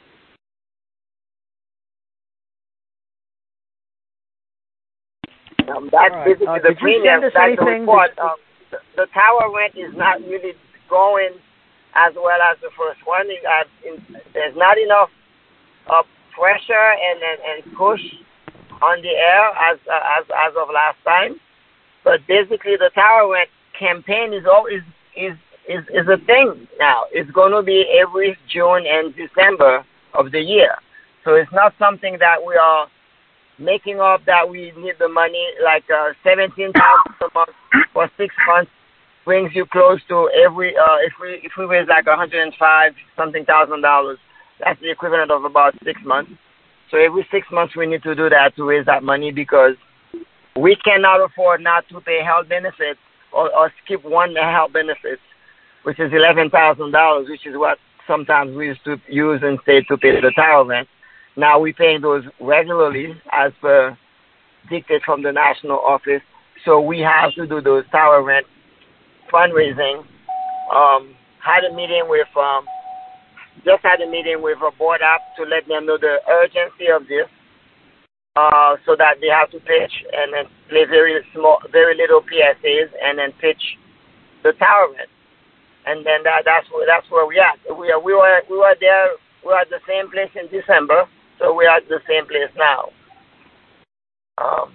Um, that's right. basically uh, the did you premium. send us That's the anything? report. Um, the, the tower rent is not really going as well as the first one. It, uh, in, there's not enough uh, pressure and, and, and push on the air as, uh, as as of last time. But basically, the tower rent campaign is always is is is a thing now. It's going to be every June and December of the year. So it's not something that we are making up that we need the money, like uh, seventeen thousand a month for six months brings you close to every, uh, if we if we raise like one hundred five something thousand dollars, that's the equivalent of about six months. So every six months we need to do that to raise that money because we cannot afford not to pay health benefits or, or skip one health benefits, which is eleven thousand dollars, which is what sometimes we used to use instead to pay the tower rent. Now we're paying those regularly as per dictate from the national office. So we have to do those tower rent fundraising. Um, had a meeting with, um, just had a meeting with a board app to let them know the urgency of this uh, so that they have to pitch and then play very small, very little P S As and then pitch the tower rent. And then that, that's where, that's where we at. We are, we were, we were there, we were at the same place in December. So we are at the same place now. Um,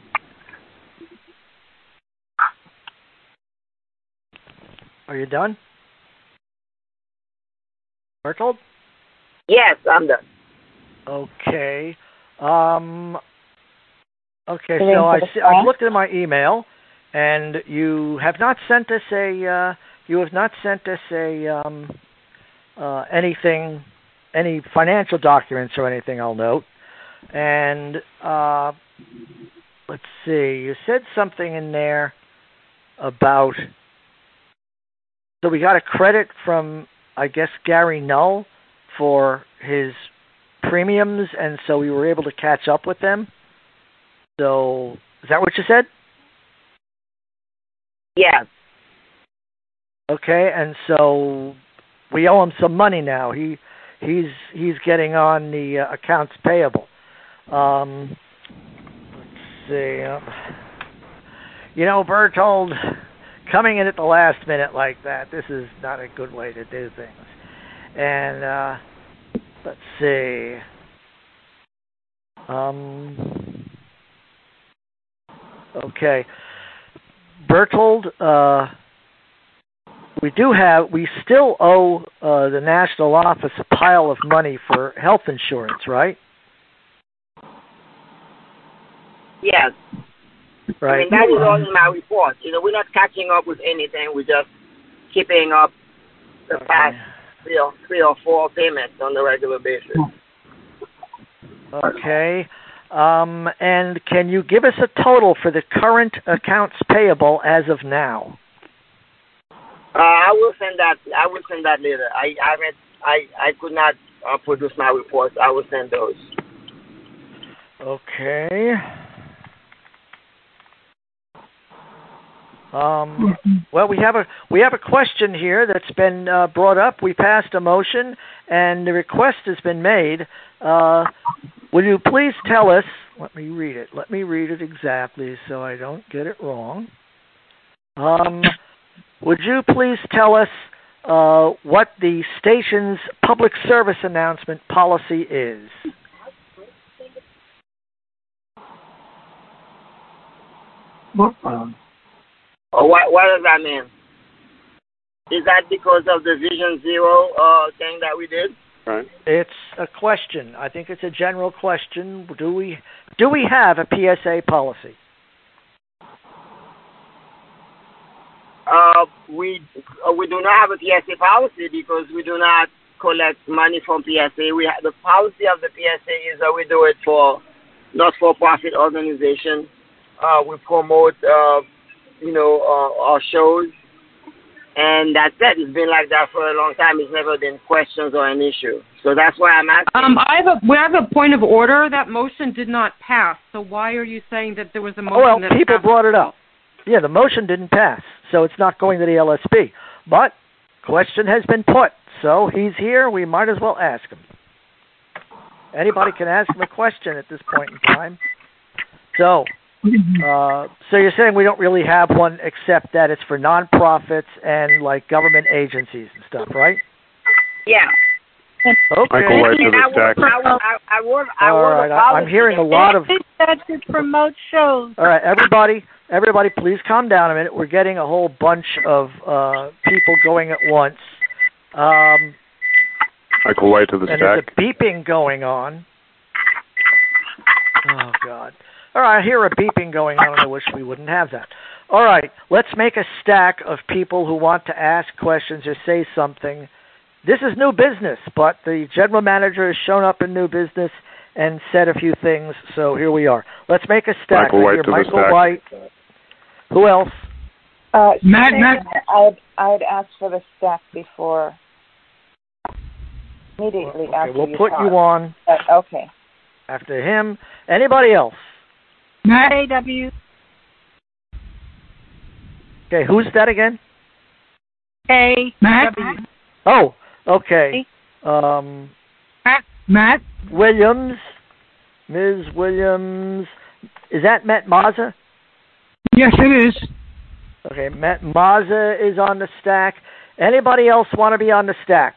Are you done, Bertold? Yes, I'm done. Okay. Um, okay, so I see, I've looked at my email, and you have not sent us a uh, you have not sent us a um, uh, anything. any financial documents or anything, I'll note. And uh, let's see, you said something in there about, so we got a credit from, I guess, Gary Null for his premiums, and so we were able to catch up with them. So, is that what you said? Yeah. Okay, and so we owe him some money now. He He's he's getting on the uh, accounts payable. Um, let's see. Uh, you know, Bertold, coming in at the last minute like that, this is not a good way to do things. And uh, let's see. Um, okay, Bertold. Uh, We do have, we still owe uh, the national office a pile of money for health insurance, right? Yes. Right. I mean, that is all in my report. You know, we're not catching up with anything. We're just keeping up the okay. past three or, three or four payments on a regular basis. Okay. Um, and can you give us a total for the current accounts payable as of now? Uh, I will send that. I will send that later. I I read, I, I could not uh, produce my reports. I will send those. Okay. Um, well, we have a we have a question here that's been uh, brought up. We passed a motion, and the request has been made. Uh, will you please tell us? Let me read it. Let me read it exactly so I don't get it wrong. Um, would you please tell us uh, what the station's public service announcement policy is? What? Um, oh, what, what does that mean? Is that because of the Vision Zero uh, thing that we did? Right. It's a question. I think it's a general question. Do we do we have a P S A policy? Uh, we uh, we do not have a P S A policy because we do not collect money from P S A. We have, the policy of the P S A is that we do it for not-for-profit organizations. Uh, we promote, uh, you know, uh, our shows, and that's it. It's been like that for a long time. It's never been questions or an issue. So that's why I'm asking. Um, I have a we have a point of order. That motion did not pass. So why are you saying that there was a motion? Oh, well, that people passed? brought it up. Yeah, the motion didn't pass, so it's not going to the L S P. But question has been put, so he's here. We might as well ask him. Anybody can ask him a question at this point in time. So. Uh, so you're saying we don't really have one except that it's for nonprofits and like government agencies and stuff, right? Yeah. Okay. Michael White to the stack. I, I, I would, I All would right. I, I'm hearing a lot of. That to promote shows. All right, everybody, everybody, please calm down a minute. We're getting a whole bunch of uh, people going at once. Um, Michael White to the and stack. there's a beeping going on. Oh God. All right, I hear a beeping going on, and I wish we wouldn't have that. All right, let's make a stack of people who want to ask questions or say something. This is new business, but the general manager has shown up in new business and said a few things, so here we are. Let's make a stack. Michael White here, to Michael the stack. White. Who else? Uh, Matt, Matt. I'd, I'd ask for the stack before, immediately Okay, after we'll you put talk. you on. Uh, okay. After him. Anybody else? Matt. A W. Okay, who's that again? A Matt. W. Oh, okay. Um, Matt. Matt. Williams. Miz Williams. Is that Matt Mazza? Yes, it is. Okay, Matt Mazza is on the stack. Anybody else want to be on the stack?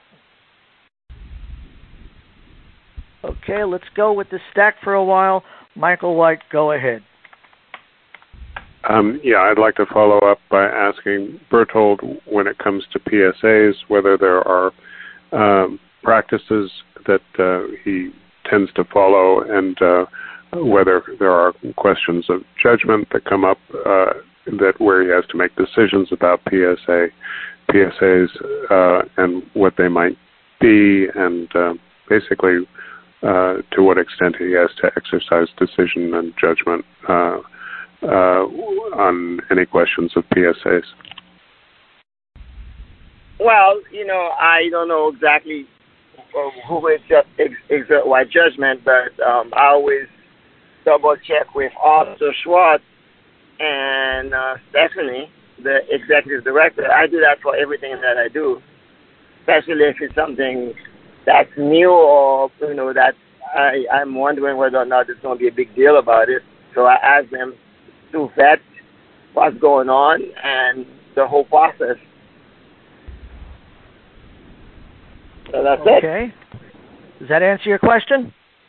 Okay, let's go with the stack for a while. Michael White, go ahead. Um, yeah, I'd like to follow up by asking Berthold, when it comes to P S As, whether there are um, practices that uh, he tends to follow, and uh, whether there are questions of judgment that come up uh, that where he has to make decisions about P S A, P S As, uh, and what they might be, and uh, basically uh, to what extent he has to exercise decision and judgment uh, uh, on any questions of P S As. Well, you know, I don't know exactly uh, who will just ex- exert what judgment, but um, I always double check with Arthur Schwartz and uh, Stephanie, the executive director. I do that for everything that I do, especially if it's something that's new or, you know, that I, I'm wondering whether or not there's going to be a big deal about it. So I ask them to vet what's going on and the whole process. So that's okay. it. Okay. Does that answer your question?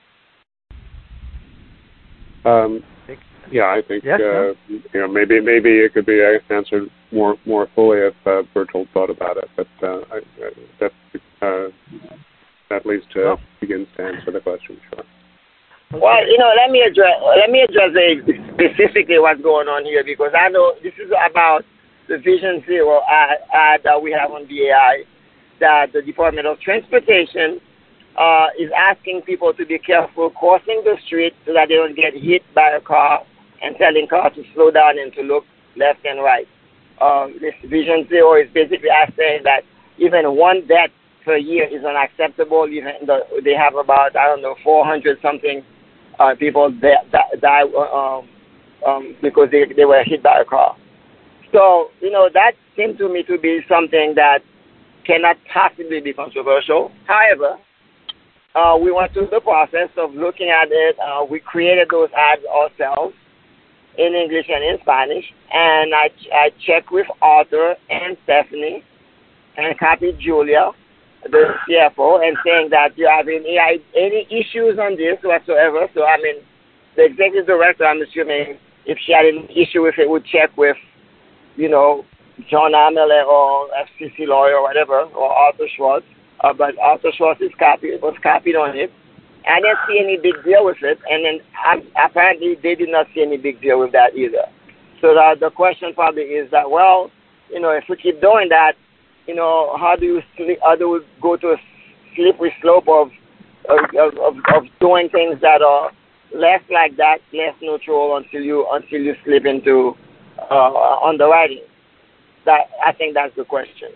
Um, yeah, I think yes, uh, no? you know maybe maybe it could be answered more more fully if uh, Berthold thought about it, but uh, I, I, that uh, at least uh, oh. begins to answer the question. Sure. Well, you know, let me address let me address a, specifically what's going on here, because I know this is about the Vision Zero ad, ad that we have on B A I, that the Department of Transportation uh, is asking people to be careful crossing the street so that they don't get hit by a car, and telling cars to slow down and to look left and right. Uh, this Vision Zero is basically saying that even one death per year is unacceptable. Even though they have about, I don't know, four hundred something uh, people die, die um, um, because they, they were hit by a car. So, you know, that seemed to me to be something that cannot possibly be controversial. However, uh, we went through the process of looking at it. Uh, we created those ads ourselves in English and in Spanish, and I, I checked with Arthur and Stephanie and copied Julia, the C F O, and saying that you have any, any issues on this whatsoever. So, I mean, the executive director, I'm assuming, if she had an issue with it, would check with, you know, John Amele or F C C lawyer or whatever, or Arthur Schwartz. Uh, but Arthur Schwartz is copied, was copied on it. I didn't see any big deal with it, and then um, apparently they did not see any big deal with that either. So the, the question probably is that, well, you know, if we keep doing that, you know, how do you sleep, how do we go to a slippery slope of of, of of doing things that are less like that, less neutral until you until you slip into uh, underwriting? That I think that's the question.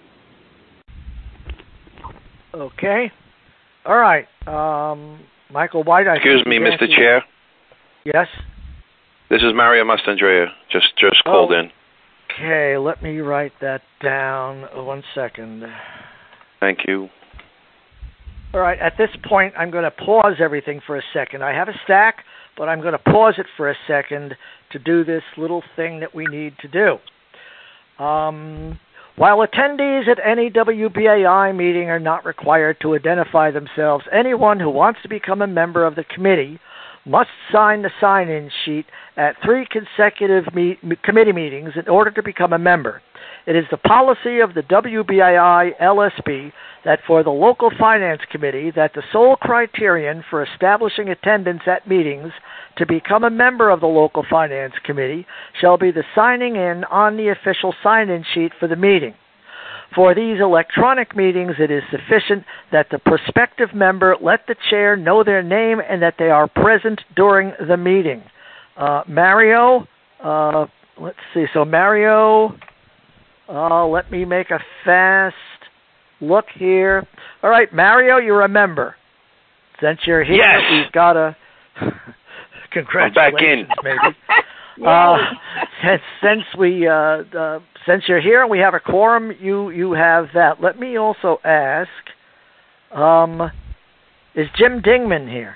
Okay. All right. Um, Michael White. I Excuse me, Mister answered... Chair. Yes. This is Mario Mastandrea. Just just oh. called in. Okay, let me write that down. One second. Thank you. All right, at this point, I'm going to pause everything for a second. I have a stack, but I'm going to pause it for a second to do this little thing that we need to do. Um, while attendees at any W B A I meeting are not required to identify themselves, anyone who wants to become a member of the committee must sign the sign-in sheet at three consecutive meet, committee meetings in order to become a member. It is the policy of the W B A I L S B that for the local finance committee that the sole criterion for establishing attendance at meetings to become a member of the local finance committee shall be the signing in on the official sign-in sheet for the meeting. For these electronic meetings, it is sufficient that the prospective member let the chair know their name and that they are present during the meeting. Uh, Mario, uh, let's see. So Mario, uh, let me make a fast look here. All right, Mario, you're a member. Since you're here, yes. we've got a congratulations, I'm back in. maybe. Uh, since since we uh, uh, since you're here and we have a quorum, you you have that. Let me also ask: um, is Jim Dingman here?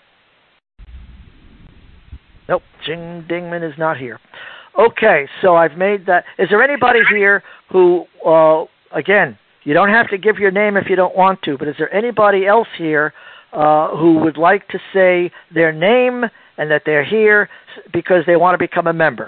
Nope, Jim Dingman is not here. Okay, so I've made that. Is there anybody here who, uh, again, you don't have to give your name if you don't want to, but is there anybody else here uh, who would like to say their name and that they're here because they want to become a member?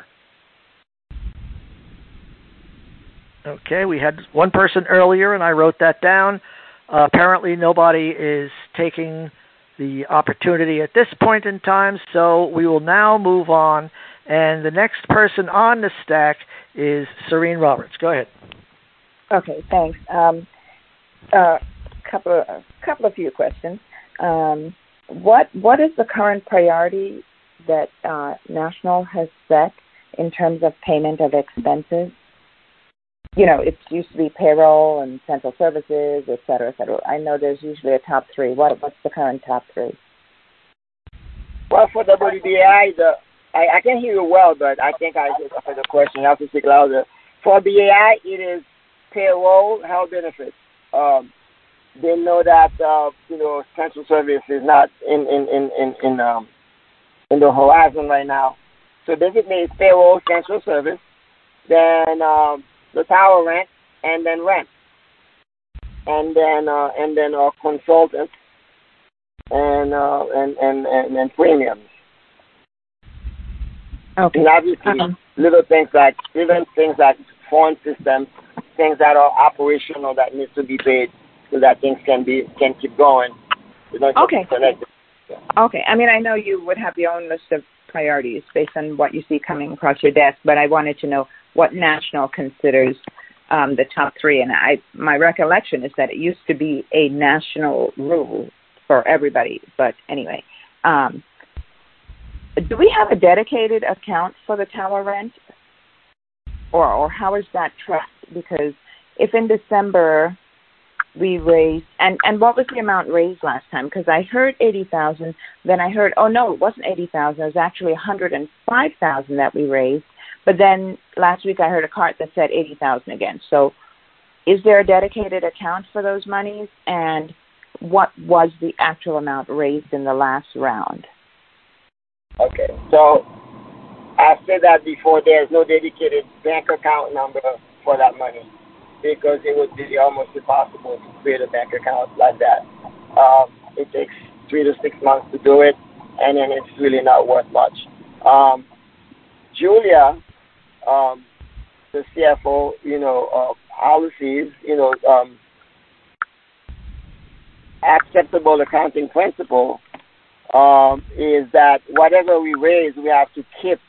Okay, we had one person earlier, and I wrote that down. Uh, apparently nobody is taking the opportunity at this point in time, so we will now move on. And the next person on the stack is Serene Roberts. Go ahead. Okay, thanks. Um, uh, couple, of, couple of few questions. Um, what what is the current priority that uh, National has set in terms of payment of expenses? You know, it used to be payroll and central services, et cetera, et cetera. I know there's usually a top three. What what's the current top three? Well, for W B A I, the I, I can hear you well, but I think I just answered the question. You have to speak louder. For B A I, it is payroll, health benefits. Um, they know that uh, you know central service is not in in in in in, um, in the horizon right now. So basically, it's payroll, central service, then um, the tower rent, and then rent, and then uh, and then uh, consultants, and, uh, and and and and premiums. Okay. And obviously, uh-huh. little things like even things like phone systems, things that are operational that needs to be paid so that things can be can keep going. Okay. Yeah. Okay. I mean, I know you would have your own list of priorities based on what you see coming across your desk, but I wanted to know what National considers um, the top three. And I, my recollection is that it used to be a national rule for everybody. But anyway, um, do we have a dedicated account for the tower rent? Or, or how is that tracked? Because if in December we raised, and, and what was the amount raised last time? Because I heard eighty thousand, then I heard, oh no, it wasn't eighty thousand, it was actually one hundred five thousand that we raised. But then last week I heard a cart that said eighty thousand again. So is there a dedicated account for those monies? And what was the actual amount raised in the last round? Okay, so I said that before, there's no dedicated bank account number for that money because it would be almost impossible to create a bank account like that. Um, it takes three to six months to do it, and then it's really not worth much. Um, Julia, um, the C F O, you know, uh, policies, you know, um, acceptable accounting principle um, is that whatever we raise, we have to keep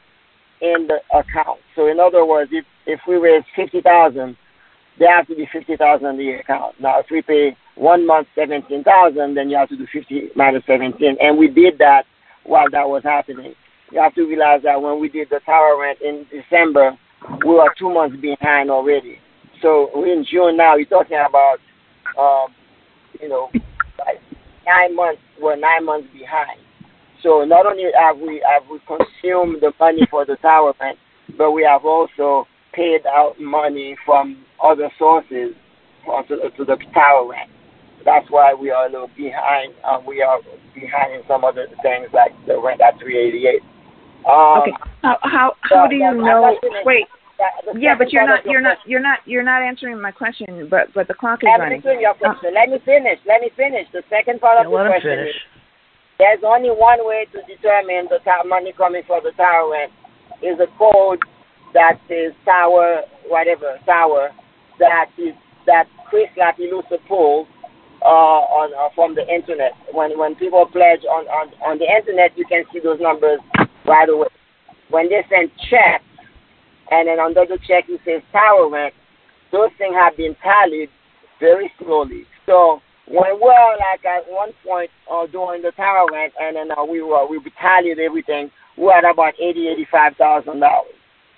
in the account. So in other words, if, if we raise fifty thousand, there have to be fifty thousand in the account. Now, if we pay one month seventeen thousand, then you have to do fifty minus seventeen. And we did that while that was happening. You have to realize that when we did the tower rent in December, we were two months behind already. So we're in June now. You're talking about, um, you know, like nine months. We're nine months behind. So not only have we have we consumed the money for the tower rent, but we have also paid out money from other sources to, to the tower rent. That's why we are a little behind. Uh, we are behind in some other things like the rent at three eighty-eight. Um, okay. How how, how do you know? Wait. Yeah, but you're not you're not you're not you're not answering my question. But but the clock is Let running. Me your question. Uh, Let me finish. Let me finish. The second part of yeah, the question is there's only one way to determine the ta- money coming for the tower rent is a code that says tower whatever tower that is that Chris Lapilusa pulled uh, on uh, from the internet. When when people pledge on, on on the internet, you can see those numbers right away. When they send checks, and then under the check it says tower rent, those things have been tallied very slowly. So when we're like at one point uh, doing the tower rent, and then uh, we were we tallied everything, we're at about eighty, eighty-five thousand dollars.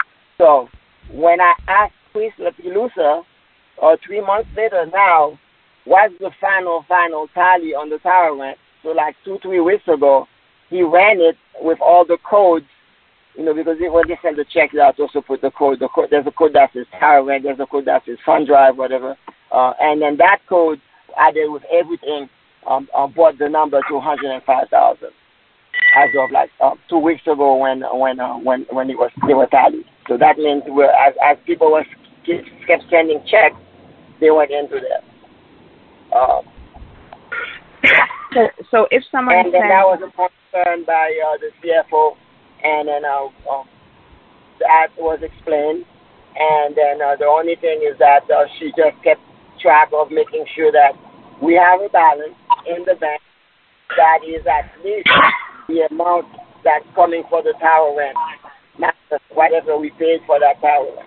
So when I asked Chris Lapilusa, uh, three months later now, what's the final final tally on the tower rent? So like two, three weeks ago, he ran it with all the codes. You know, because when they send the check, they have to also put the code. The code there's a code that says tower rent, there's a code that says fund drive, whatever. Uh, and then that code added with everything um, uh, brought the number to one hundred five thousand as of like uh, two weeks ago when when uh, when when it was they were tallied. So that means we're, as as people were kept sending checks, they went into there. Uh, so, so if someone and then sends... that was a concern by uh, the C F O. And then uh, uh, that was explained. And then uh, the only thing is that uh, she just kept track of making sure that we have a balance in the bank that is at least the amount that's coming for the tower rent, not just whatever we paid for that tower rent.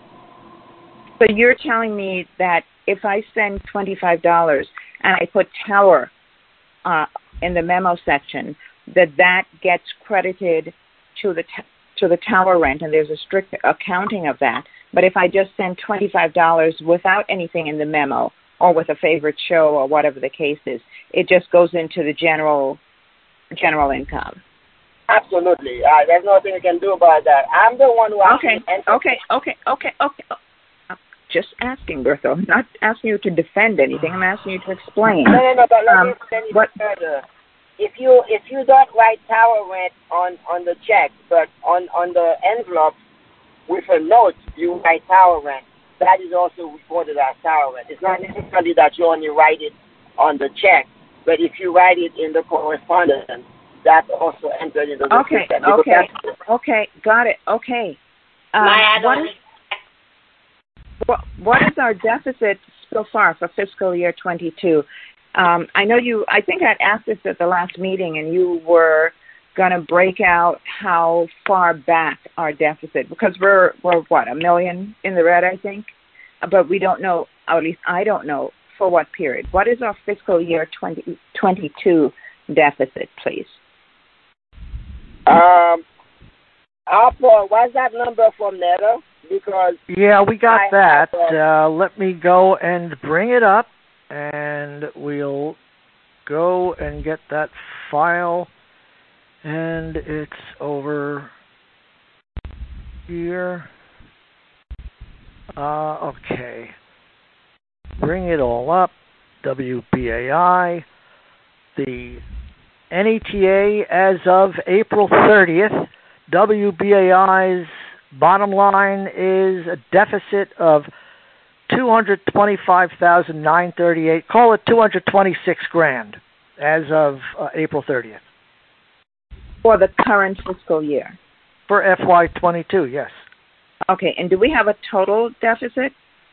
So you're telling me that if I send twenty-five dollars and I put tower uh, in the memo section, that that gets credited to the t- to the tower rent, and there's a strict accounting of that. But if I just send twenty-five dollars without anything in the memo, or with a favorite show, or whatever the case is, it just goes into the general general income. Absolutely. Uh, there's nothing you can do about that. I'm the one who okay, okay, okay, okay, okay. I'm just asking, Bertha. I'm not asking you to defend anything. I'm asking you to explain. No, no, no. But let um, me explain it what, further. If you if you don't write tower rent on, on the check, but on, on the envelope with a note, you write tower rent, that is also reported as tower rent. It's not necessarily that you only write it on the check, but if you write it in the correspondence, that's also entered into the okay, system. Okay, okay, got it. Okay. Um, what, is, what, what is our deficit so far for fiscal year twenty-two? Um, I know you, I think I'd asked this at the last meeting, and you were going to break out how far back our deficit, because we're, we're what, a million in the red, I think? but we don't know, or at least I don't know, for what period. What is our fiscal year twenty twenty-two deficit, please? Um, Alpha, what's that number from Netta? Because yeah, we got I that. Have, uh, uh, let me go and bring it up, and we'll go and get that file. And it's over here. Uh, okay. Bring it all up. W B A I. The N E T A as of April thirtieth. W B A I's bottom line is a deficit of two hundred twenty-five thousand nine hundred thirty-eight. Call it two hundred twenty-six grand as of uh, April thirtieth. For the current fiscal year. For F Y twenty-two, yes. Okay, and do we have a total deficit?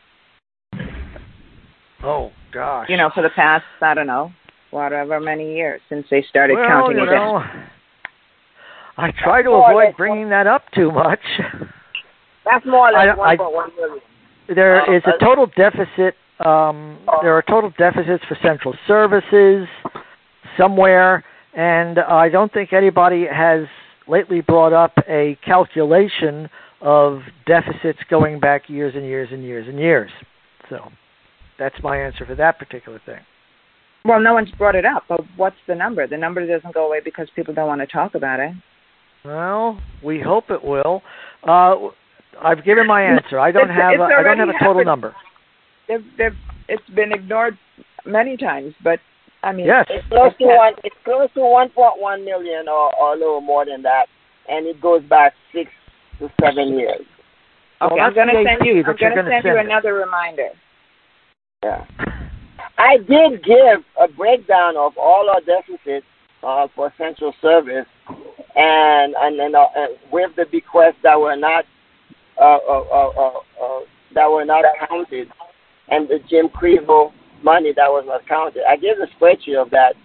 Oh, gosh. You know, for the past, I don't know, whatever many years since they started well, counting you it know, in. I try to avoid bringing that up too much. That's more like I, one point one million. There Uh, is a total deficit. Um, there are total deficits for central services somewhere, and I don't think anybody has lately brought up a calculation of deficits going back years and years and years and years. So that's my answer for that particular thing. Well, no one's brought it up, but what's the number? The number doesn't go away because people don't want to talk about it. Well, we hope it will. Uh, I've given my answer. I don't It's- have. it's A, I don't have a total happened. number. They've, they've, it's been ignored many times, but I mean, Yes. It's close to one. It's close to one point one million, or, or a little more than that, and it goes back six to seven years. Okay, well, I'm going to the send A P you. that I'm you're going to gonna send you send it. another reminder. Yeah. I did give a breakdown of all our deficits uh, for central service, and and, and uh, uh, with the bequests that were not uh, uh, uh, uh, uh, that were not counted, and the Jim Crevo money that was not counted. I gave a spreadsheet of that.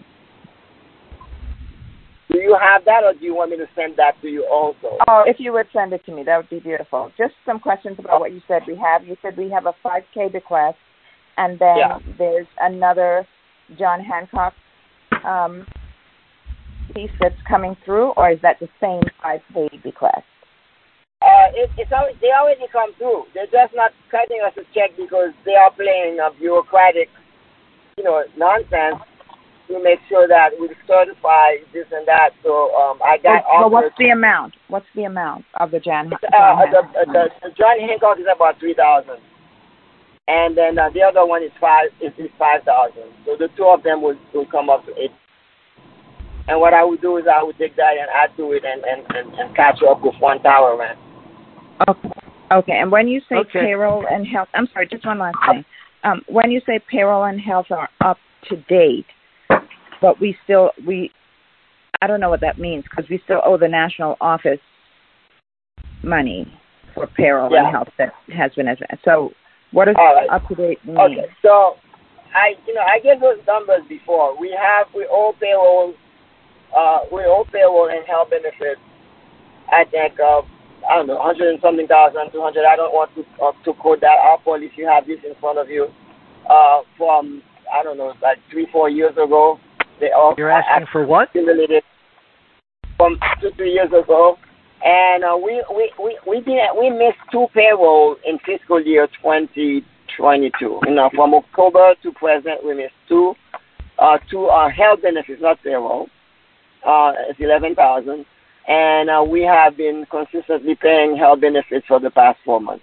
Do you have that, or do you want me to send that to you also? Oh, if you would send it to me, that would be beautiful. Just some questions about what you said we have. You said we have a five K bequest, and then Yeah. there's another John Hancock um, piece that's coming through, or is that the same five K bequest? Uh, it, it's already, they already come through. They're just not cutting us a check because they are playing a bureaucratic, you know, nonsense to make sure that we certify this and that. So um, I got Well, well, offered. what's the amount? What's the amount of the John, John Uh, the, Hancock? the, the John Hancock is about three thousand, and then uh, the other one is five is, is five thousand. So the two of them will will come up to eight. And what I would do is I would take that and add to it and and, and, and catch up with one tower rent. Okay. Okay. And when you say Okay. payroll and health, I'm sorry, just one last thing. Um, when you say payroll and health are up to date, but we still we, I don't know what that means because we still owe the national office money for payroll Yeah. and health that has been advanced. So what does All right. up to date mean? Okay, so I, you know, I gave those numbers before. We have, we owe payroll, uh, we owe payroll and health benefits. I think, uh, I don't know, hundred and something thousand, two hundred. I don't want to uh, to quote that up, Paul, if you have this in front of you. Uh, from I don't know, like three, four years ago, they all You're asking for what? accumulated from two, three years ago. And uh, we we we we did we missed two payroll in fiscal year twenty twenty-two. You know, from October to present, we missed two. Uh, two uh, health benefits, not payroll. Uh, it's eleven thousand, and uh, we have been consistently paying health benefits for the past four months.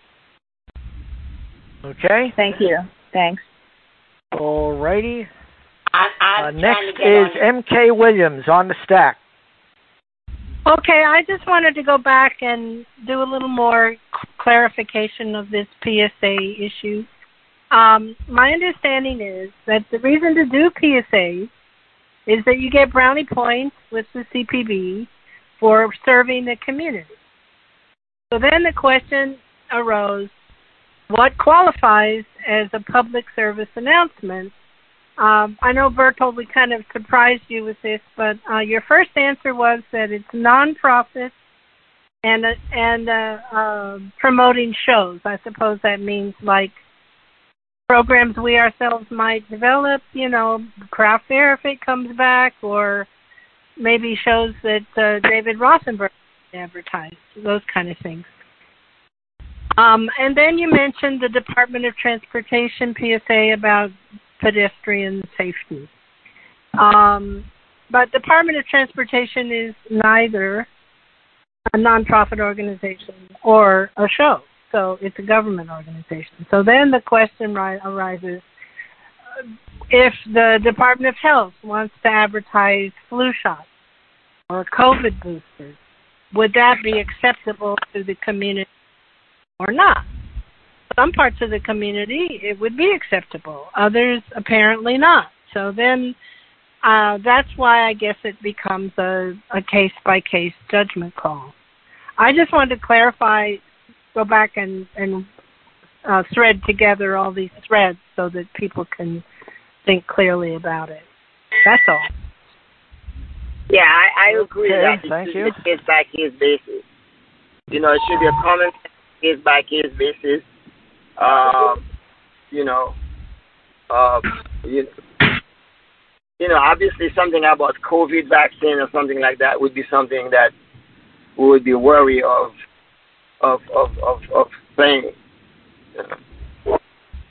Okay. Thank you. Thanks. All righty. I, I'm Uh, trying next to get is on. M K Williams on the stack. Okay, I just wanted to go back and do a little more clarification of this P S A issue. Um, my understanding is that the reason to do P S As is that you get brownie points with the C P B for serving the community. So then the question arose, what qualifies as a public service announcement? Um, I know, Bertold, we kind of surprised you with this, but uh, your first answer was that it's nonprofit and uh, and uh, uh, promoting shows. I suppose that means like programs we ourselves might develop. You know, craft fair if it comes back, or maybe shows that uh, David Rothenberg advertised. Those kind of things. Um, and then you mentioned the Department of Transportation P S A about pedestrian safety. Um, but Department of Transportation is neither a nonprofit organization or a show, so it's a government organization. So then the question ri- arises, if the Department of Health wants to advertise flu shots or COVID boosters, would that be acceptable to the community or not? Some parts of the community, it would be acceptable. Others, apparently not. So then uh, that's why I guess it becomes a, a case-by-case judgment call. I just wanted to clarify, go back and, and uh, thread together all these threads so that people can think clearly about it. That's all. Yeah, I, I agree okay, that it thank should you. be a case-by-case basis. You know, it should be a common case-by-case basis. Um, you know, uh, you, you know, obviously something about COVID vaccine or something like that would be something that we would be wary of, of, of, of, of saying. You know.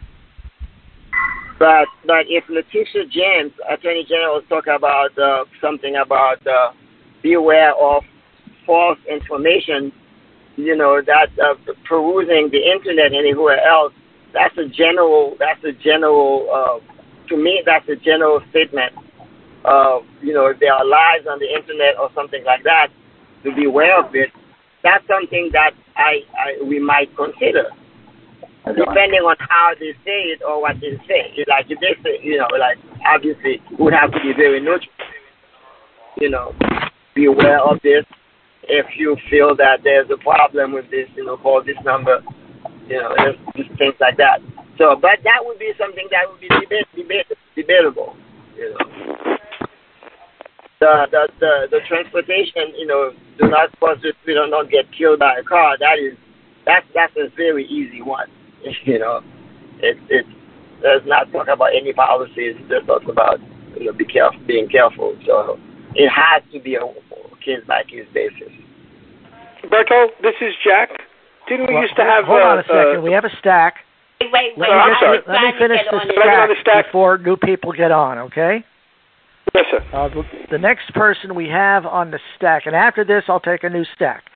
But but if Letitia James, Attorney General, was talking about uh, something about uh, beware of false information, you know, that uh, perusing the internet anywhere else, that's a general, that's a general, uh, to me, that's a general statement. Uh, you know, if there are lies on the internet or something like that, to be aware of it. That's something that I, I we might consider, depending on how they say it or what they say. Like if they say, you know, like obviously would have to be very neutral. You know, be aware of this. If you feel that there's a problem with this, you know, call this number. You know, just, just things like that. So, but that would be something that would be debate, debate, debatable. You know, the the the, the transportation, you know, do not cause it, we do not get killed by a car. That is, that's that's a very easy one. You know, it it does not talk about any policies. It just talks about, you know, be careful, being careful. So it has to be a case by case basis. Berto, this is Jack. Didn't we well, used to have? Hold uh, on a second. Uh, we have a stack. Wait, wait, Let wait. me, I'm just, sorry. let me finish this on the stack, stack before new people get on. Okay. Yes, sir. Uh, the, the next person we have on the stack, and after this, I'll take a new stack.